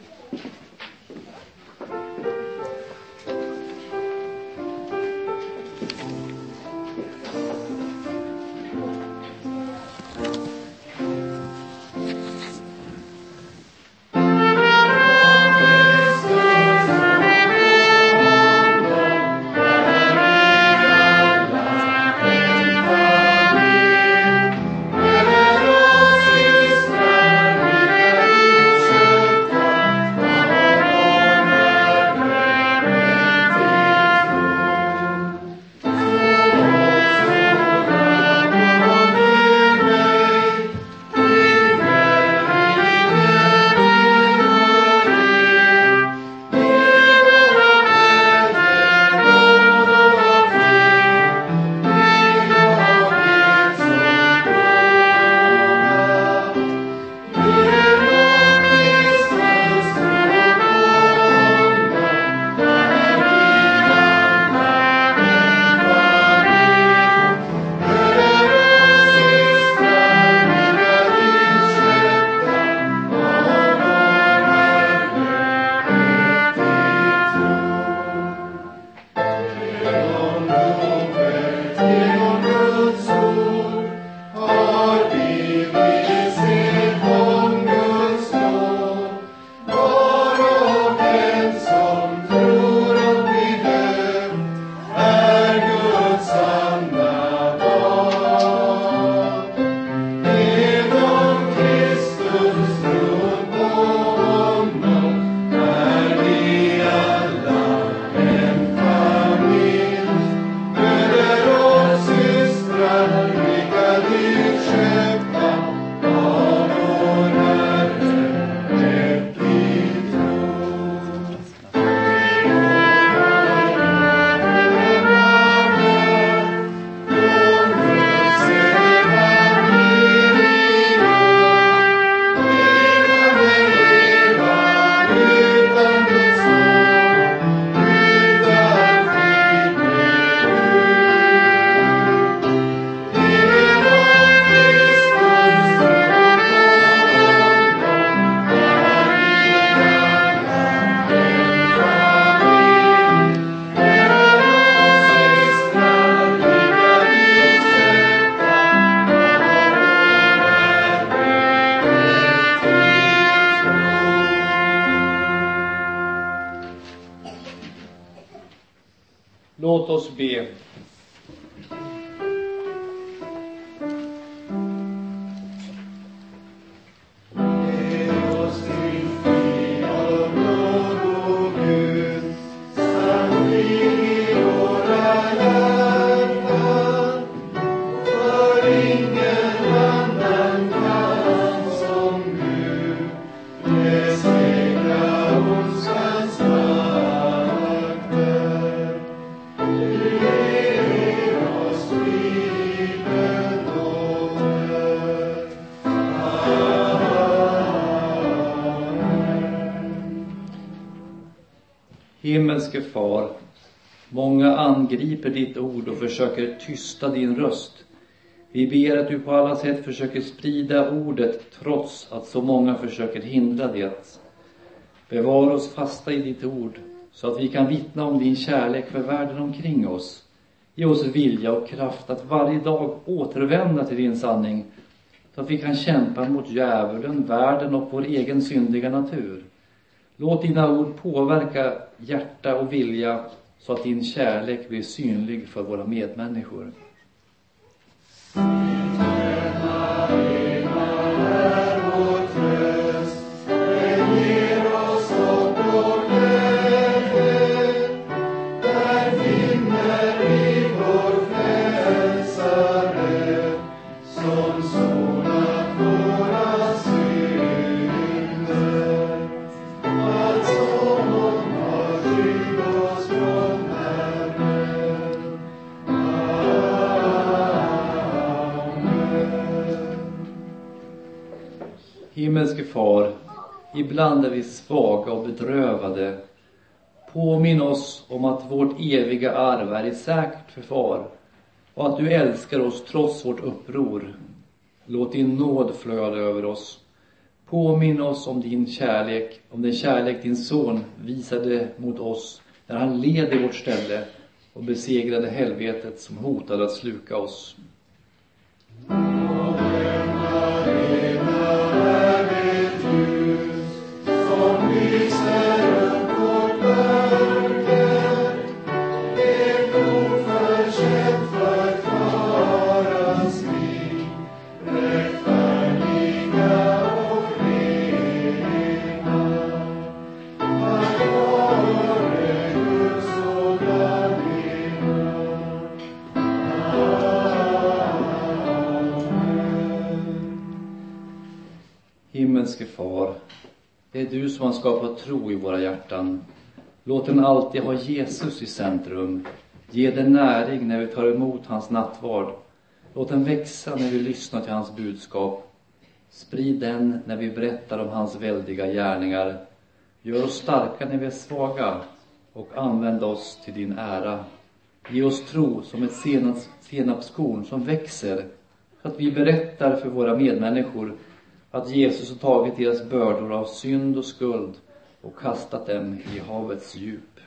Låt oss be. Yes, Himmelske far, många angriper ditt ord och försöker tysta din röst. Vi ber att du på alla sätt försöker sprida ordet trots att så många försöker hindra det. Bevara oss fasta i ditt ord så att vi kan vittna om din kärlek för världen omkring oss. Ge oss vilja och kraft att varje dag återvända till din sanning så att vi kan kämpa mot djävulen, världen och vår egen syndiga natur. Låt dina ord påverka hjärta och vilja så att din kärlek blir synlig för våra medmänniskor. Himmelske far, ibland är vi svaga och bedrövade. Påminn oss om att vårt eviga arv är i säkert förfar och att du älskar oss trots vårt uppror. Låt din nåd flöda över oss. Påminn oss om din kärlek, om den kärlek din son visade mot oss när han led i vårt ställe och besegrade helvetet som hotade att sluka oss. Himmelske far, det är du som har skapat tro i våra hjärtan. Låt den alltid ha Jesus i centrum. Ge den näring när vi tar emot hans nattvard. Låt den växa när vi lyssnar till hans budskap. Sprid den när vi berättar om hans väldiga gärningar. Gör oss starka när vi är svaga och använd oss till din ära. Ge oss tro som ett senaps, senapskorn som växer så att vi berättar för våra medmänniskor att Jesus har tagit deras bördor av synd och skuld och kastat dem i havets djup.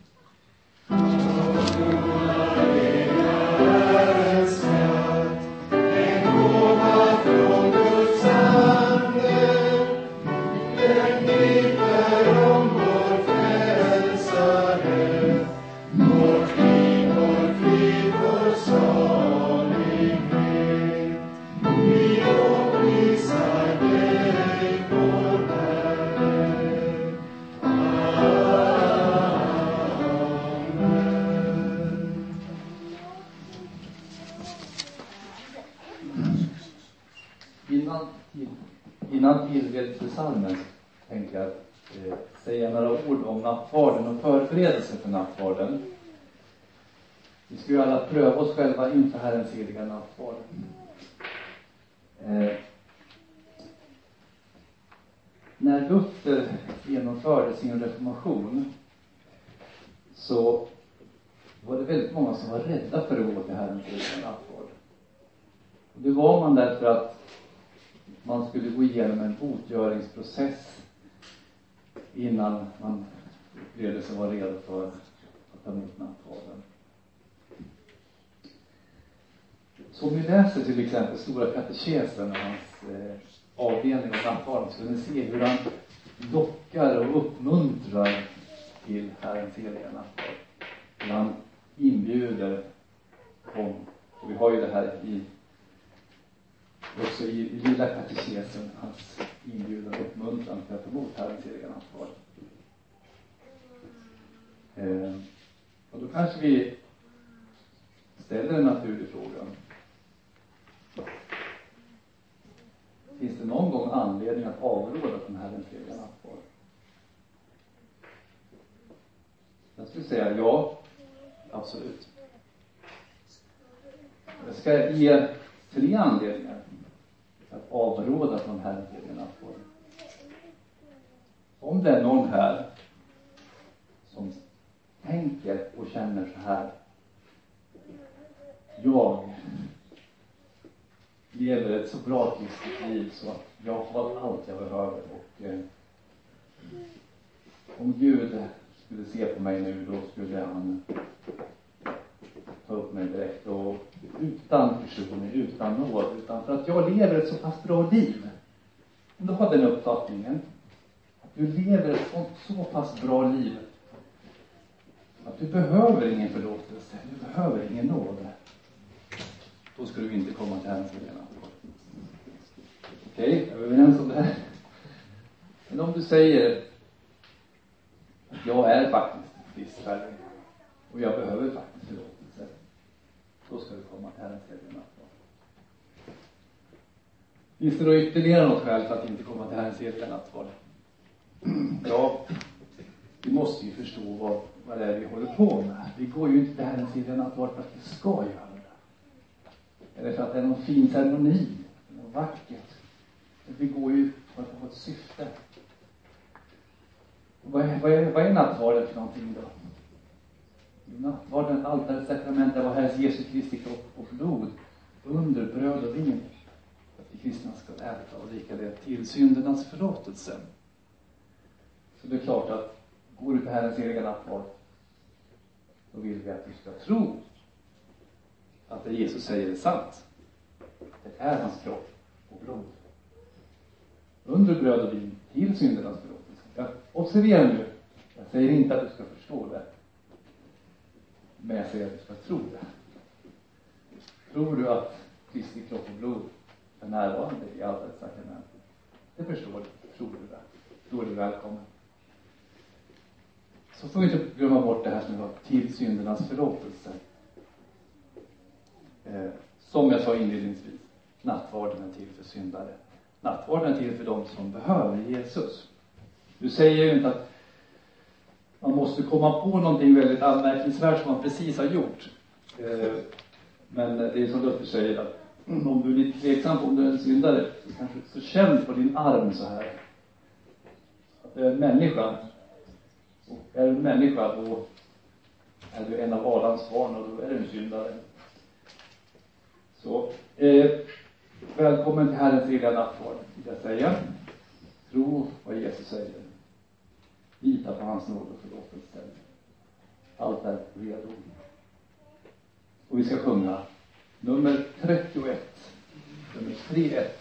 Innan, innan tillbedselsalmen tänkte jag eh, säga några ord om nattvarden och förberedelse för nattvarden. Vi ska ju alla pröva oss själva inför Herrens heliga nattvard. Eh, när Luther genomförde sin reformation så var det väldigt många som var rädda för att gå till Herrens heliga nattvard. Och det var man därför att man skulle gå igenom en botgöringsprocess innan man upplevde sig vara redo för att ta emot nattvarden. Så om vi läser till exempel Stora katekesen och hans eh, avdelning om nattvarden så kan ni se hur han lockar och uppmuntrar till Herrens heliga nattvard. Hur han inbjuder om, och vi har ju det här i också i, i lilla katekesen, hans inbjudan och uppmuntran för att ta emot Herrens heliga nattvard. Eh, och då kanske vi ställer en naturlig fråga. Finns det någon gång anledning att avråda från Herrens heliga nattvard? Jag skulle säga ja, absolut. Jag ska ge tre anledningar att avråda från Herrens heliga nattvard. Om det är någon här som tänker och känner så här: jag lever ett så bra kristet liv så att jag har allt jag behöver, och eh, om Gud skulle se på mig nu, då skulle han ta upp mig direkt, och utan försoning, utan nåd, utan för att jag lever ett så pass bra liv. Om du har den uppfattningen att du lever ett så, så pass bra liv att du behöver ingen förlåtelse, du behöver ingen nåd, då ska du inte komma till Herrens heliga nattvard. Okej, är vi överens om det här? Men om du säger att jag är faktiskt bristfällig och jag behöver faktiskt förlåtelse, då ska du komma till Herrens heliga nattvard. Finns det då ytterligare något skäl för att inte komma till Herrens heliga nattvard? Ja, vi måste ju förstå vad, vad det är vi håller på med. Vi går ju inte till Herrens heliga nattvard för att vi ska göra det. Eller för att det är någon fin ceremoni, något vackert. Vi går ju för att ha ett syfte. Vad är, vad är, vad är nattvarden för någonting då? Nattvarden, altaret, sakramentet, var Herres Jesu Kristi kropp och blod, under bröd och vin, för att vi kristna ska äta och dricka det till syndernas förlåtelse. Så det är klart att går du till Herrens heliga nattvard, då vill vi att du ska tro att det Jesus säger är sant. Det är hans kropp och blod, under bröd och vin, till syndernas förlåtelse. Jag observerar nu, jag säger inte att du ska förstå det, men jag säger att du ska tro det. Tror du att Kristi kropp och blod är närvarande i allt sakrament? Det förstår du. Tror du det? Då är du välkommen. Så får vi inte glömma bort det här som var till syndernas förlåtelse. Eh, som jag sa inledningsvis, nattvarden är till för syndare. Nattvarden är till för dem som behöver Jesus. Du säger ju inte att man måste komma på någonting väldigt anmärkningsvärt som man precis har gjort. Eh, men det är som Luther säger, att om du är lite tveksam på om du är en syndare, så kanske så känn på din arm så här att du är en människa. Och är du en människa, då är du en av Adams barn, och då är du en syndare. Så eh, välkommen till Herrens heliga nattvard, vill jag säga. Tro vad Jesus säger. Lita på hans nåd och förlåtelse. Allt är redo. Och vi ska sjunga nummer trettioett. Nummer trettioett.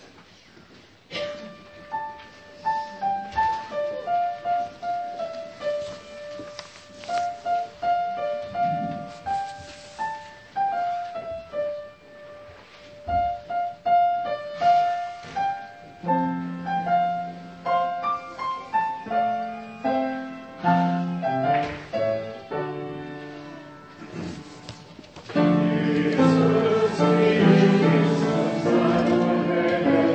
Jesus, Jesus,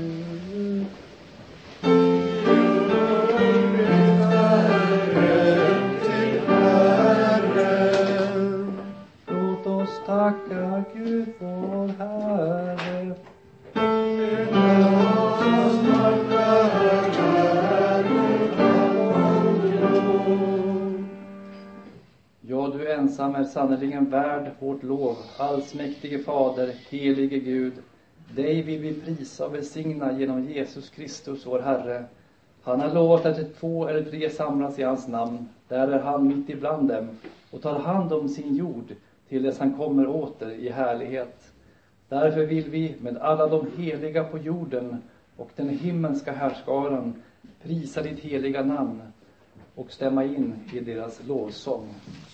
Låt oss tacka Gud vår Herre. Ja, du ensam är sannerligen värd vårt lov, allsmäktige Fader, helige Gud. Dig vill vi prisa och välsigna genom Jesus Kristus, vår Herre. Han har lovat att två eller tre samlas i hans namn. Där är han mitt ibland dem och tar hand om sin jord till dess han kommer åter i härlighet. Därför vill vi med alla de heliga på jorden och den himmelska härskaran prisa ditt heliga namn och stämma in i deras lovsång.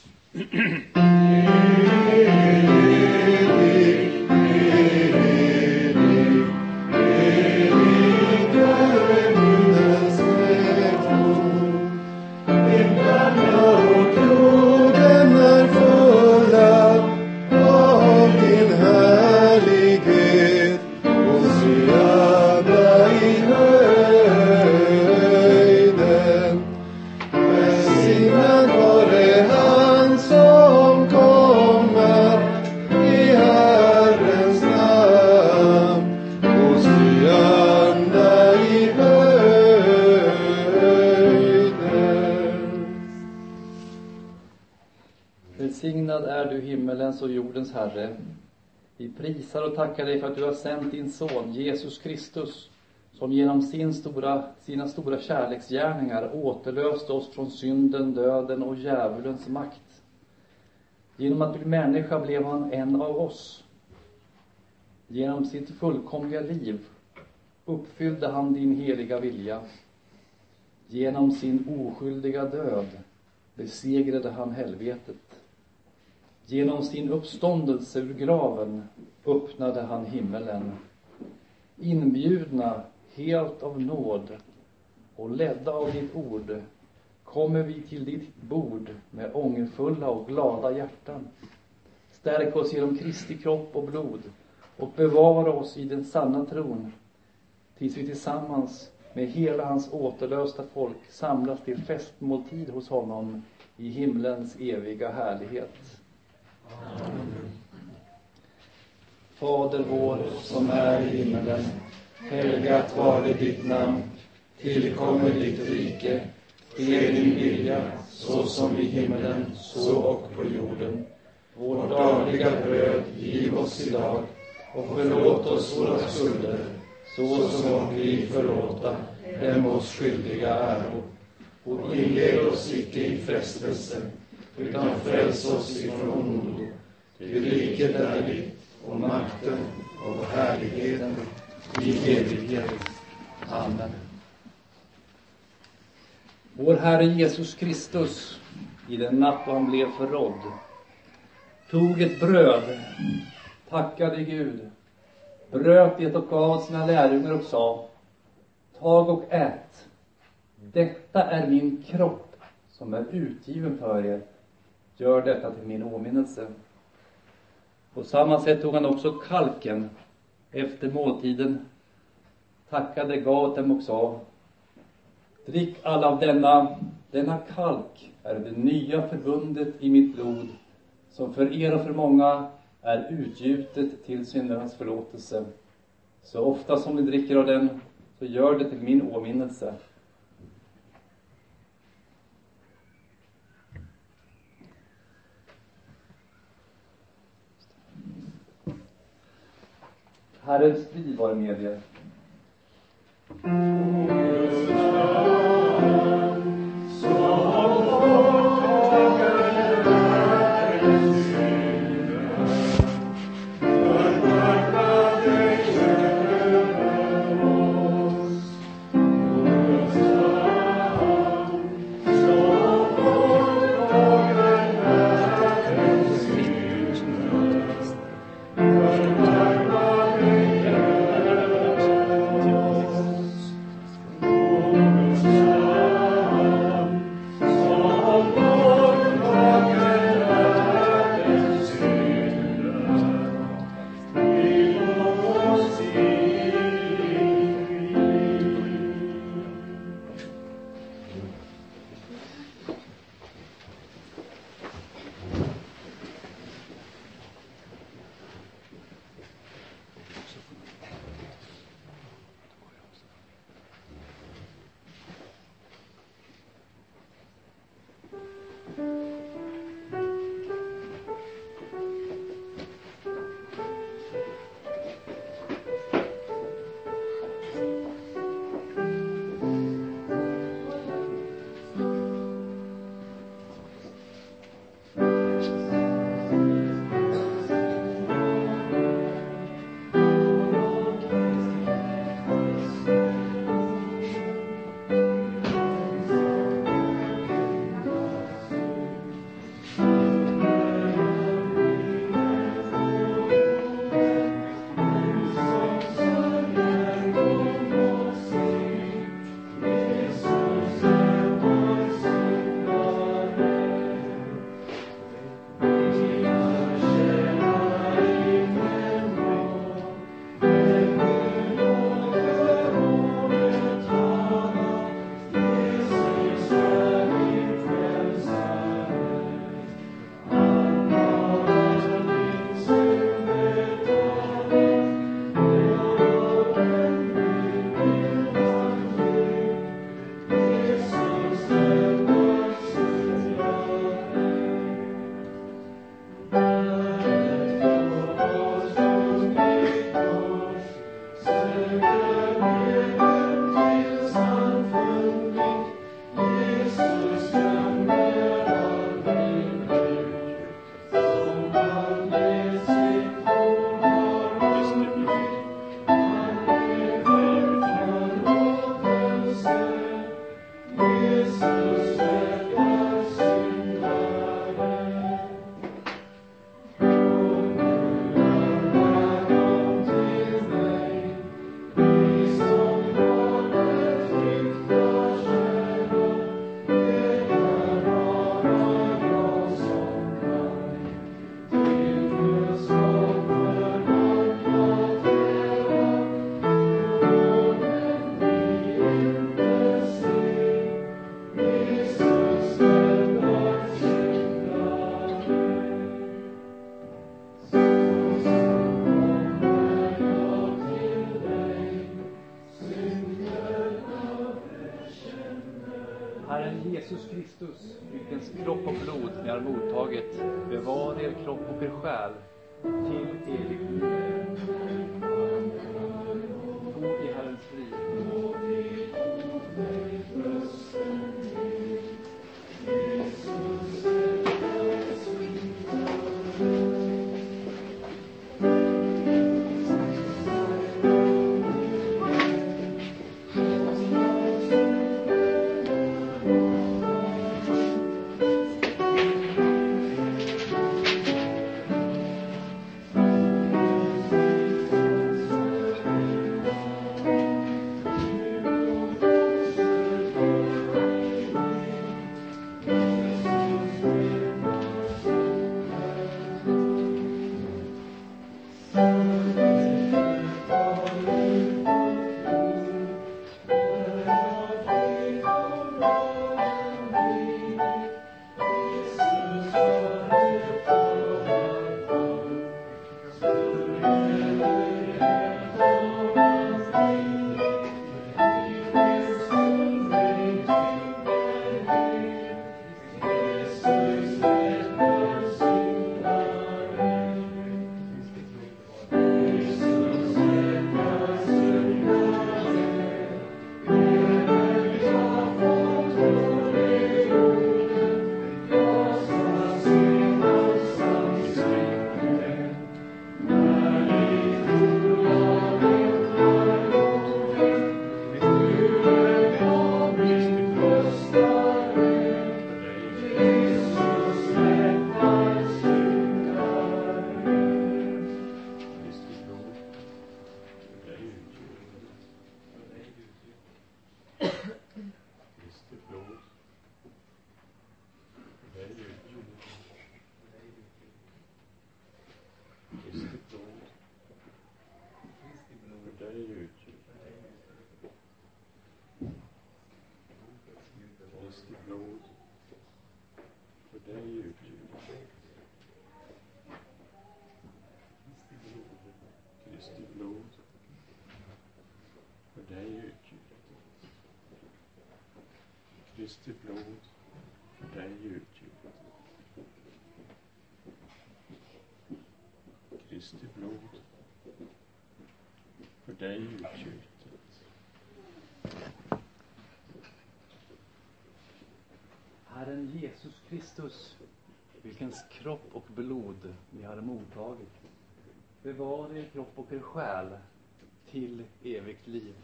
Välsignad är du himmelens och jordens Herre. Vi prisar och tackar dig för att du har sänt din son Jesus Kristus, som genom sin stora, sina stora kärleksgärningar återlöste oss från synden, döden och djävulens makt. Genom att bli människa blev han en av oss. Genom sitt fullkomliga liv uppfyllde han din heliga vilja. Genom sin oskyldiga död besegrade han helvetet. Genom sin uppståndelse ur graven öppnade han himmelen. Inbjudna helt av nåd och ledda av ditt ord kommer vi till ditt bord med ångerfulla och glada hjärtan. Stärk oss genom Kristi kropp och blod och bevara oss i den sanna tron tills vi tillsammans med hela hans återlösta folk samlas till festmåltid hos honom i himlens eviga härlighet. Amen. Fader vår som är i himmelen, helgat varde ditt namn, tillkommer ditt rike, ske din vilja, så som i himmelen, så och på jorden. Vårt dagliga bröd giv oss idag, och förlåt oss våra skulder, så som vi förlåta dem oss skyldiga äro. Och inled oss icke i frestelse, utan fräls oss ifrån ondo. Ty riket är ditt, och makten och härligheten i evighet. Amen. Vår Herre Jesus Kristus, i den natt då han blev förrådd, tog ett bröd, tackade Gud, bröt det och gav sina lärjungar och sa: tag och ät. Detta är min kropp som är utgiven för er. Gör detta till min åminnelse. På samma sätt tog han också kalken efter måltiden, tackade, gav dem och sa: drick alla av denna, denna kalk är det nya förbundet i mitt blod, som för er och för många är utgjutet till syndernas förlåtelse. Så ofta som ni dricker av den, så gör det till min åminnelse. Herrens frid vare med er. Amen. Herren Jesus Kristus, vilkens kropp och blod ni har mottagit, bevar er kropp och er själ till evigt liv. Gå i Herrens frid. Kristi blod för dig utgjutet. Kristi blod för dig utgjutet. Herren Jesus Kristus, vilkens kropp och blod ni har mottagit, bevar er kropp och er själ till evigt liv.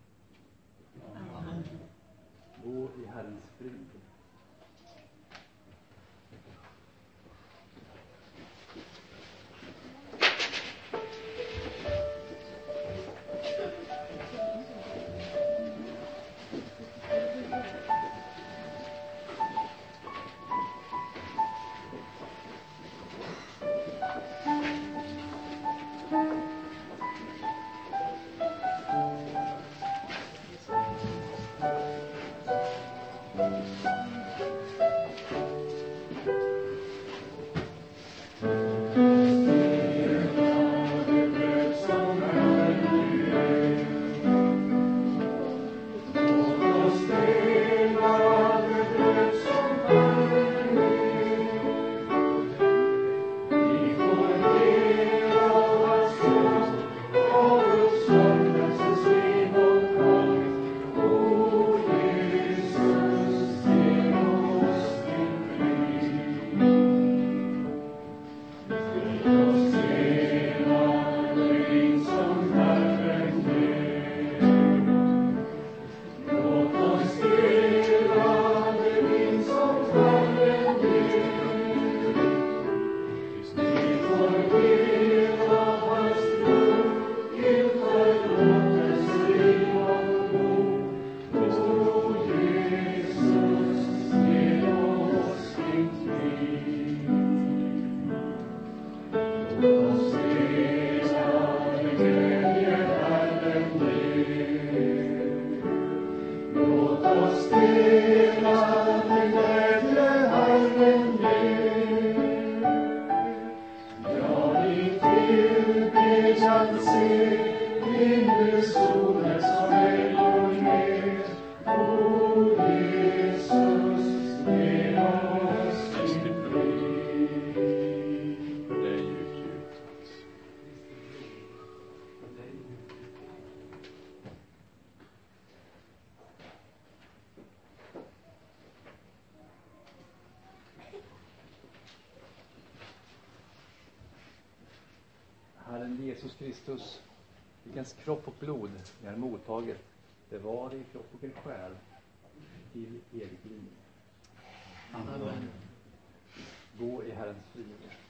Amen. Gå i Herrens frid. Jesus Jesus Kristus, vilkens kropp och blod ni har mottagit, bevar er kropp och er själ till evigt liv. Amen. Gå i Herrens frid.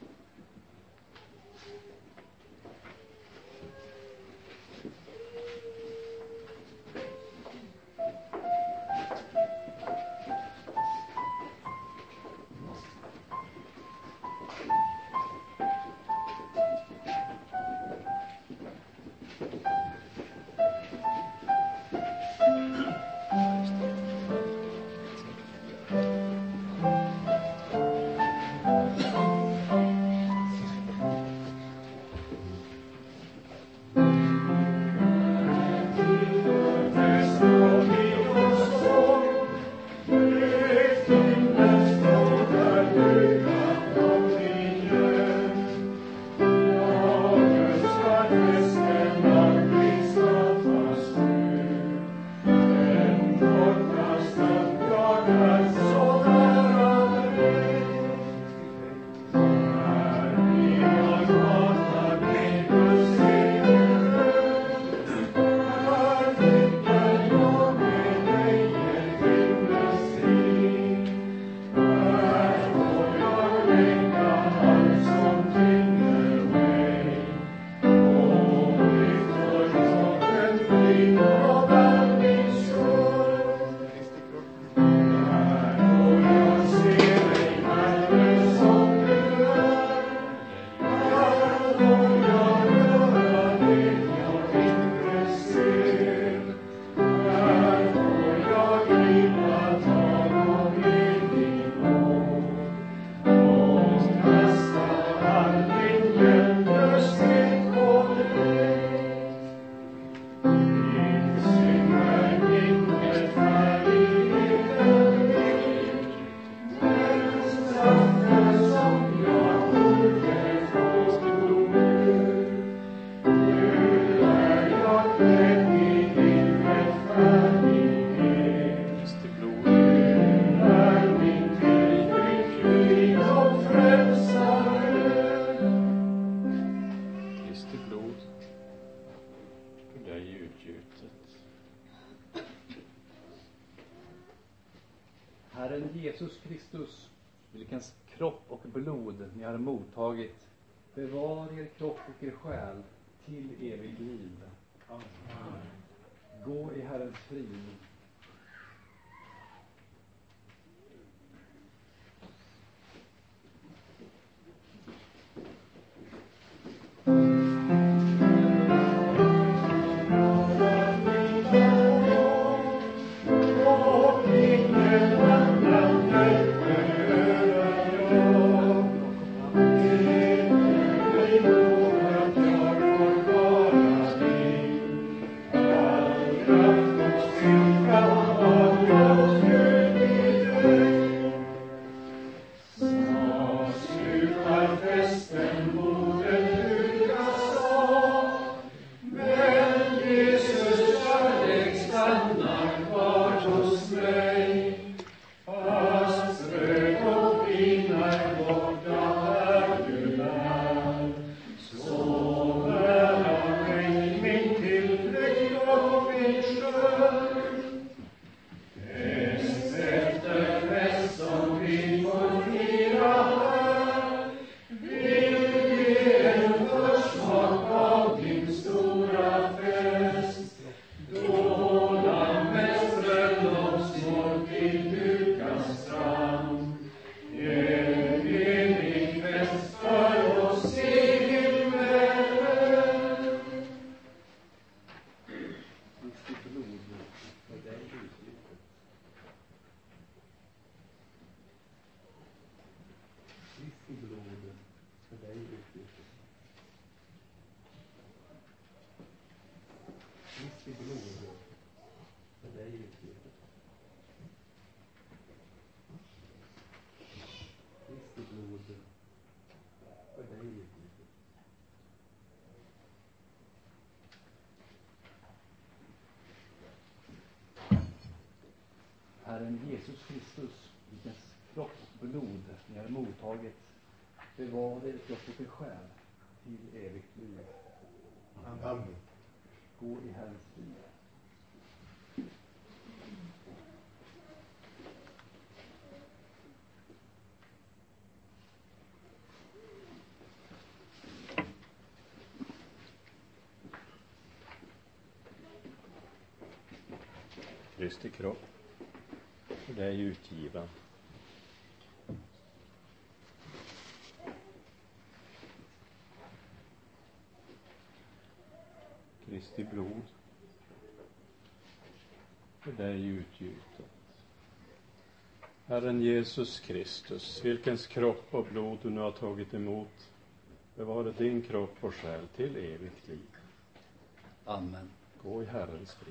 Herren Jesus Kristus, vilkens kropp och blod ni har mottagit, bevar er kropp och er själ till evigt liv. Amen. Gå i Herrens frid. Herren Jesus Kristus, vilkens kropp och blod ni har mottagit, bevar er kropp och er själ till evigt liv. Amen. Gå i Herrens frid. Kristi kropp för dig utgiven. Kristi blod för dig utgjutet. Herren Jesus Kristus, vilkens kropp och blod du nu har tagit emot, bevara din kropp och själ till evigt liv. Amen. Gå i Herrens frid.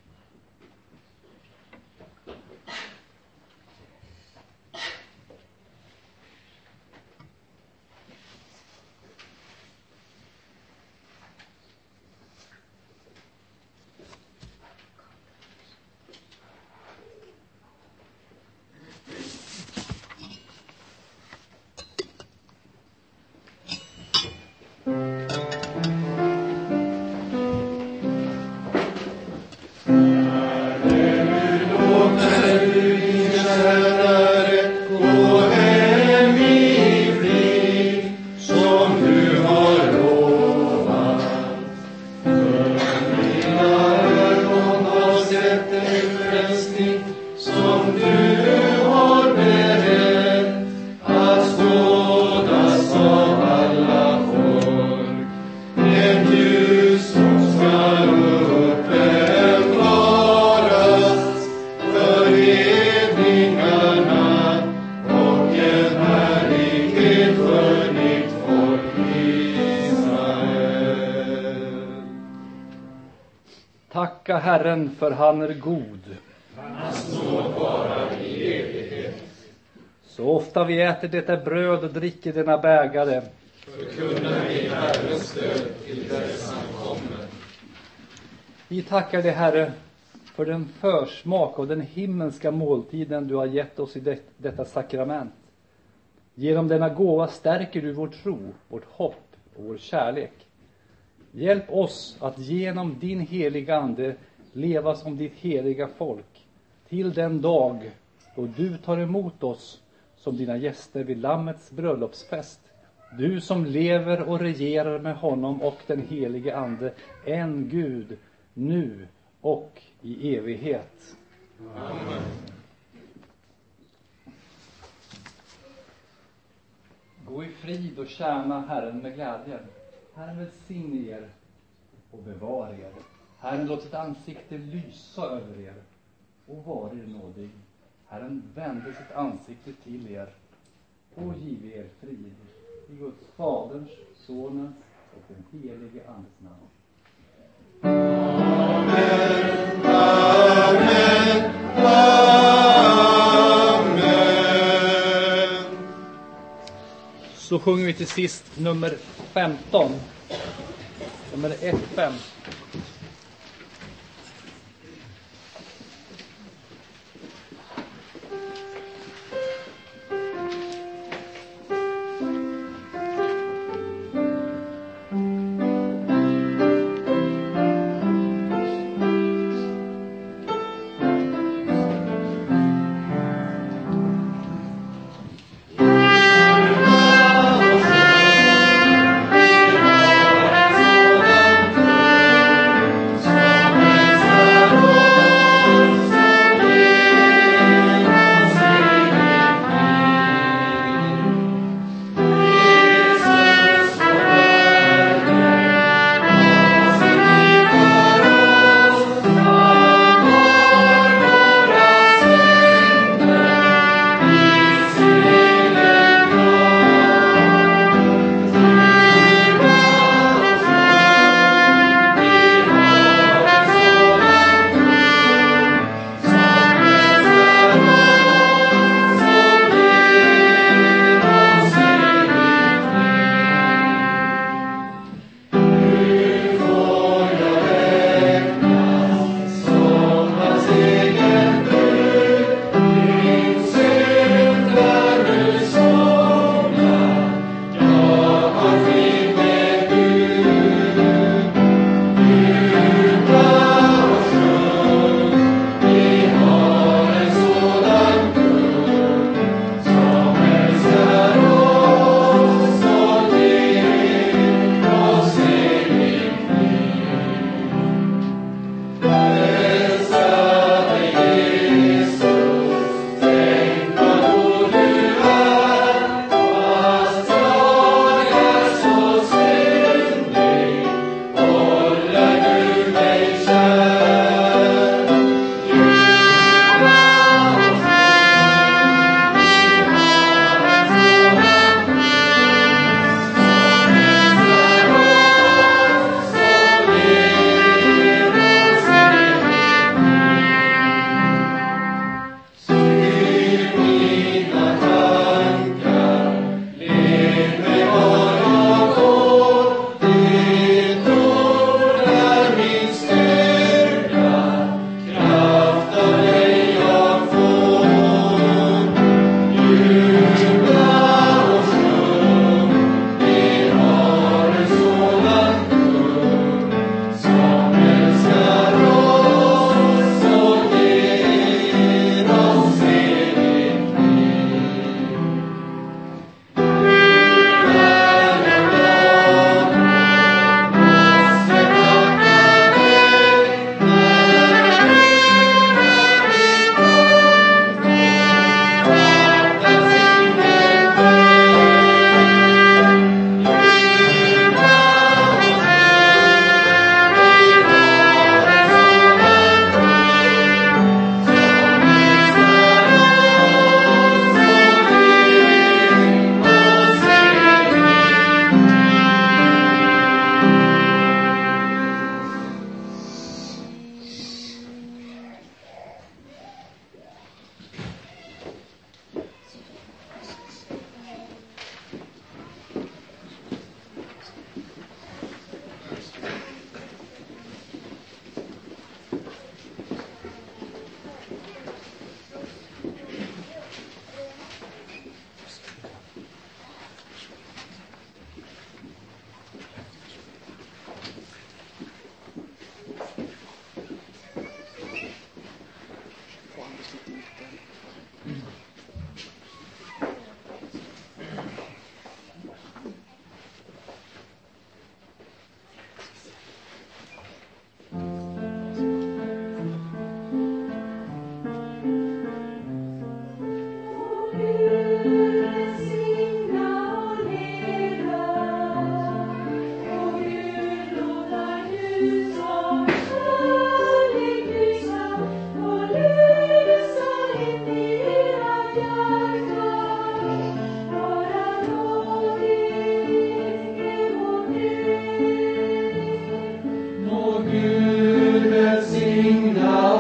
Tacka Herren, för han är god. Hans nåd varar i evighet. Så ofta vi äter detta bröd och dricker denna bägare, Förkunnar vi Herrens död till dess han kommer. vi tackar dig, Herre, för den försmak och den himmelska måltiden du har gett oss i det, detta sakrament. Genom denna gåva stärker du vår tro, vårt hopp och vår kärlek. Hjälp oss att genom din heliga ande leva som ditt heliga folk till den dag då du tar emot oss som dina gäster vid Lammets bröllopsfest. Du som lever och regerar med honom och den helige ande, en Gud, nu och i evighet. Amen. Gå i frid och tjäna Herren med glädje. Herren välsigne er och bevara er. Herren låt sitt ansikte lysa över er och vara er nådig. Herren vände sitt ansikte till er och give er frid. I Guds Faderns, Sonens och den helige Andes namn. Amen, amen, amen. Så sjunger vi till sist nummer femton. Nummer ett fem. Amen.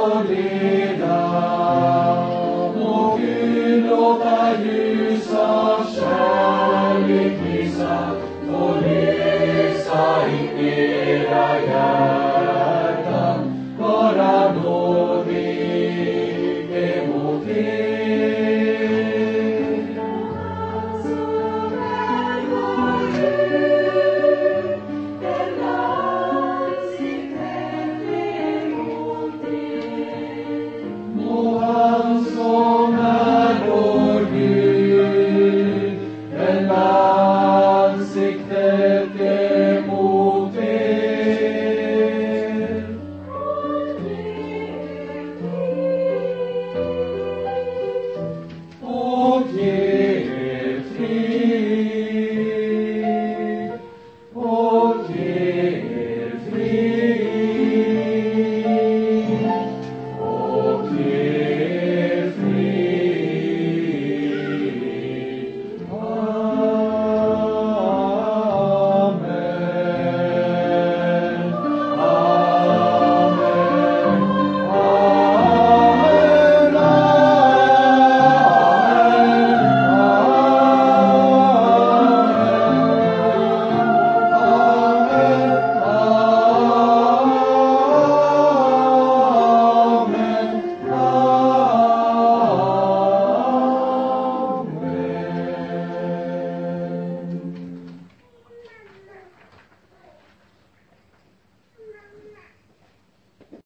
och le.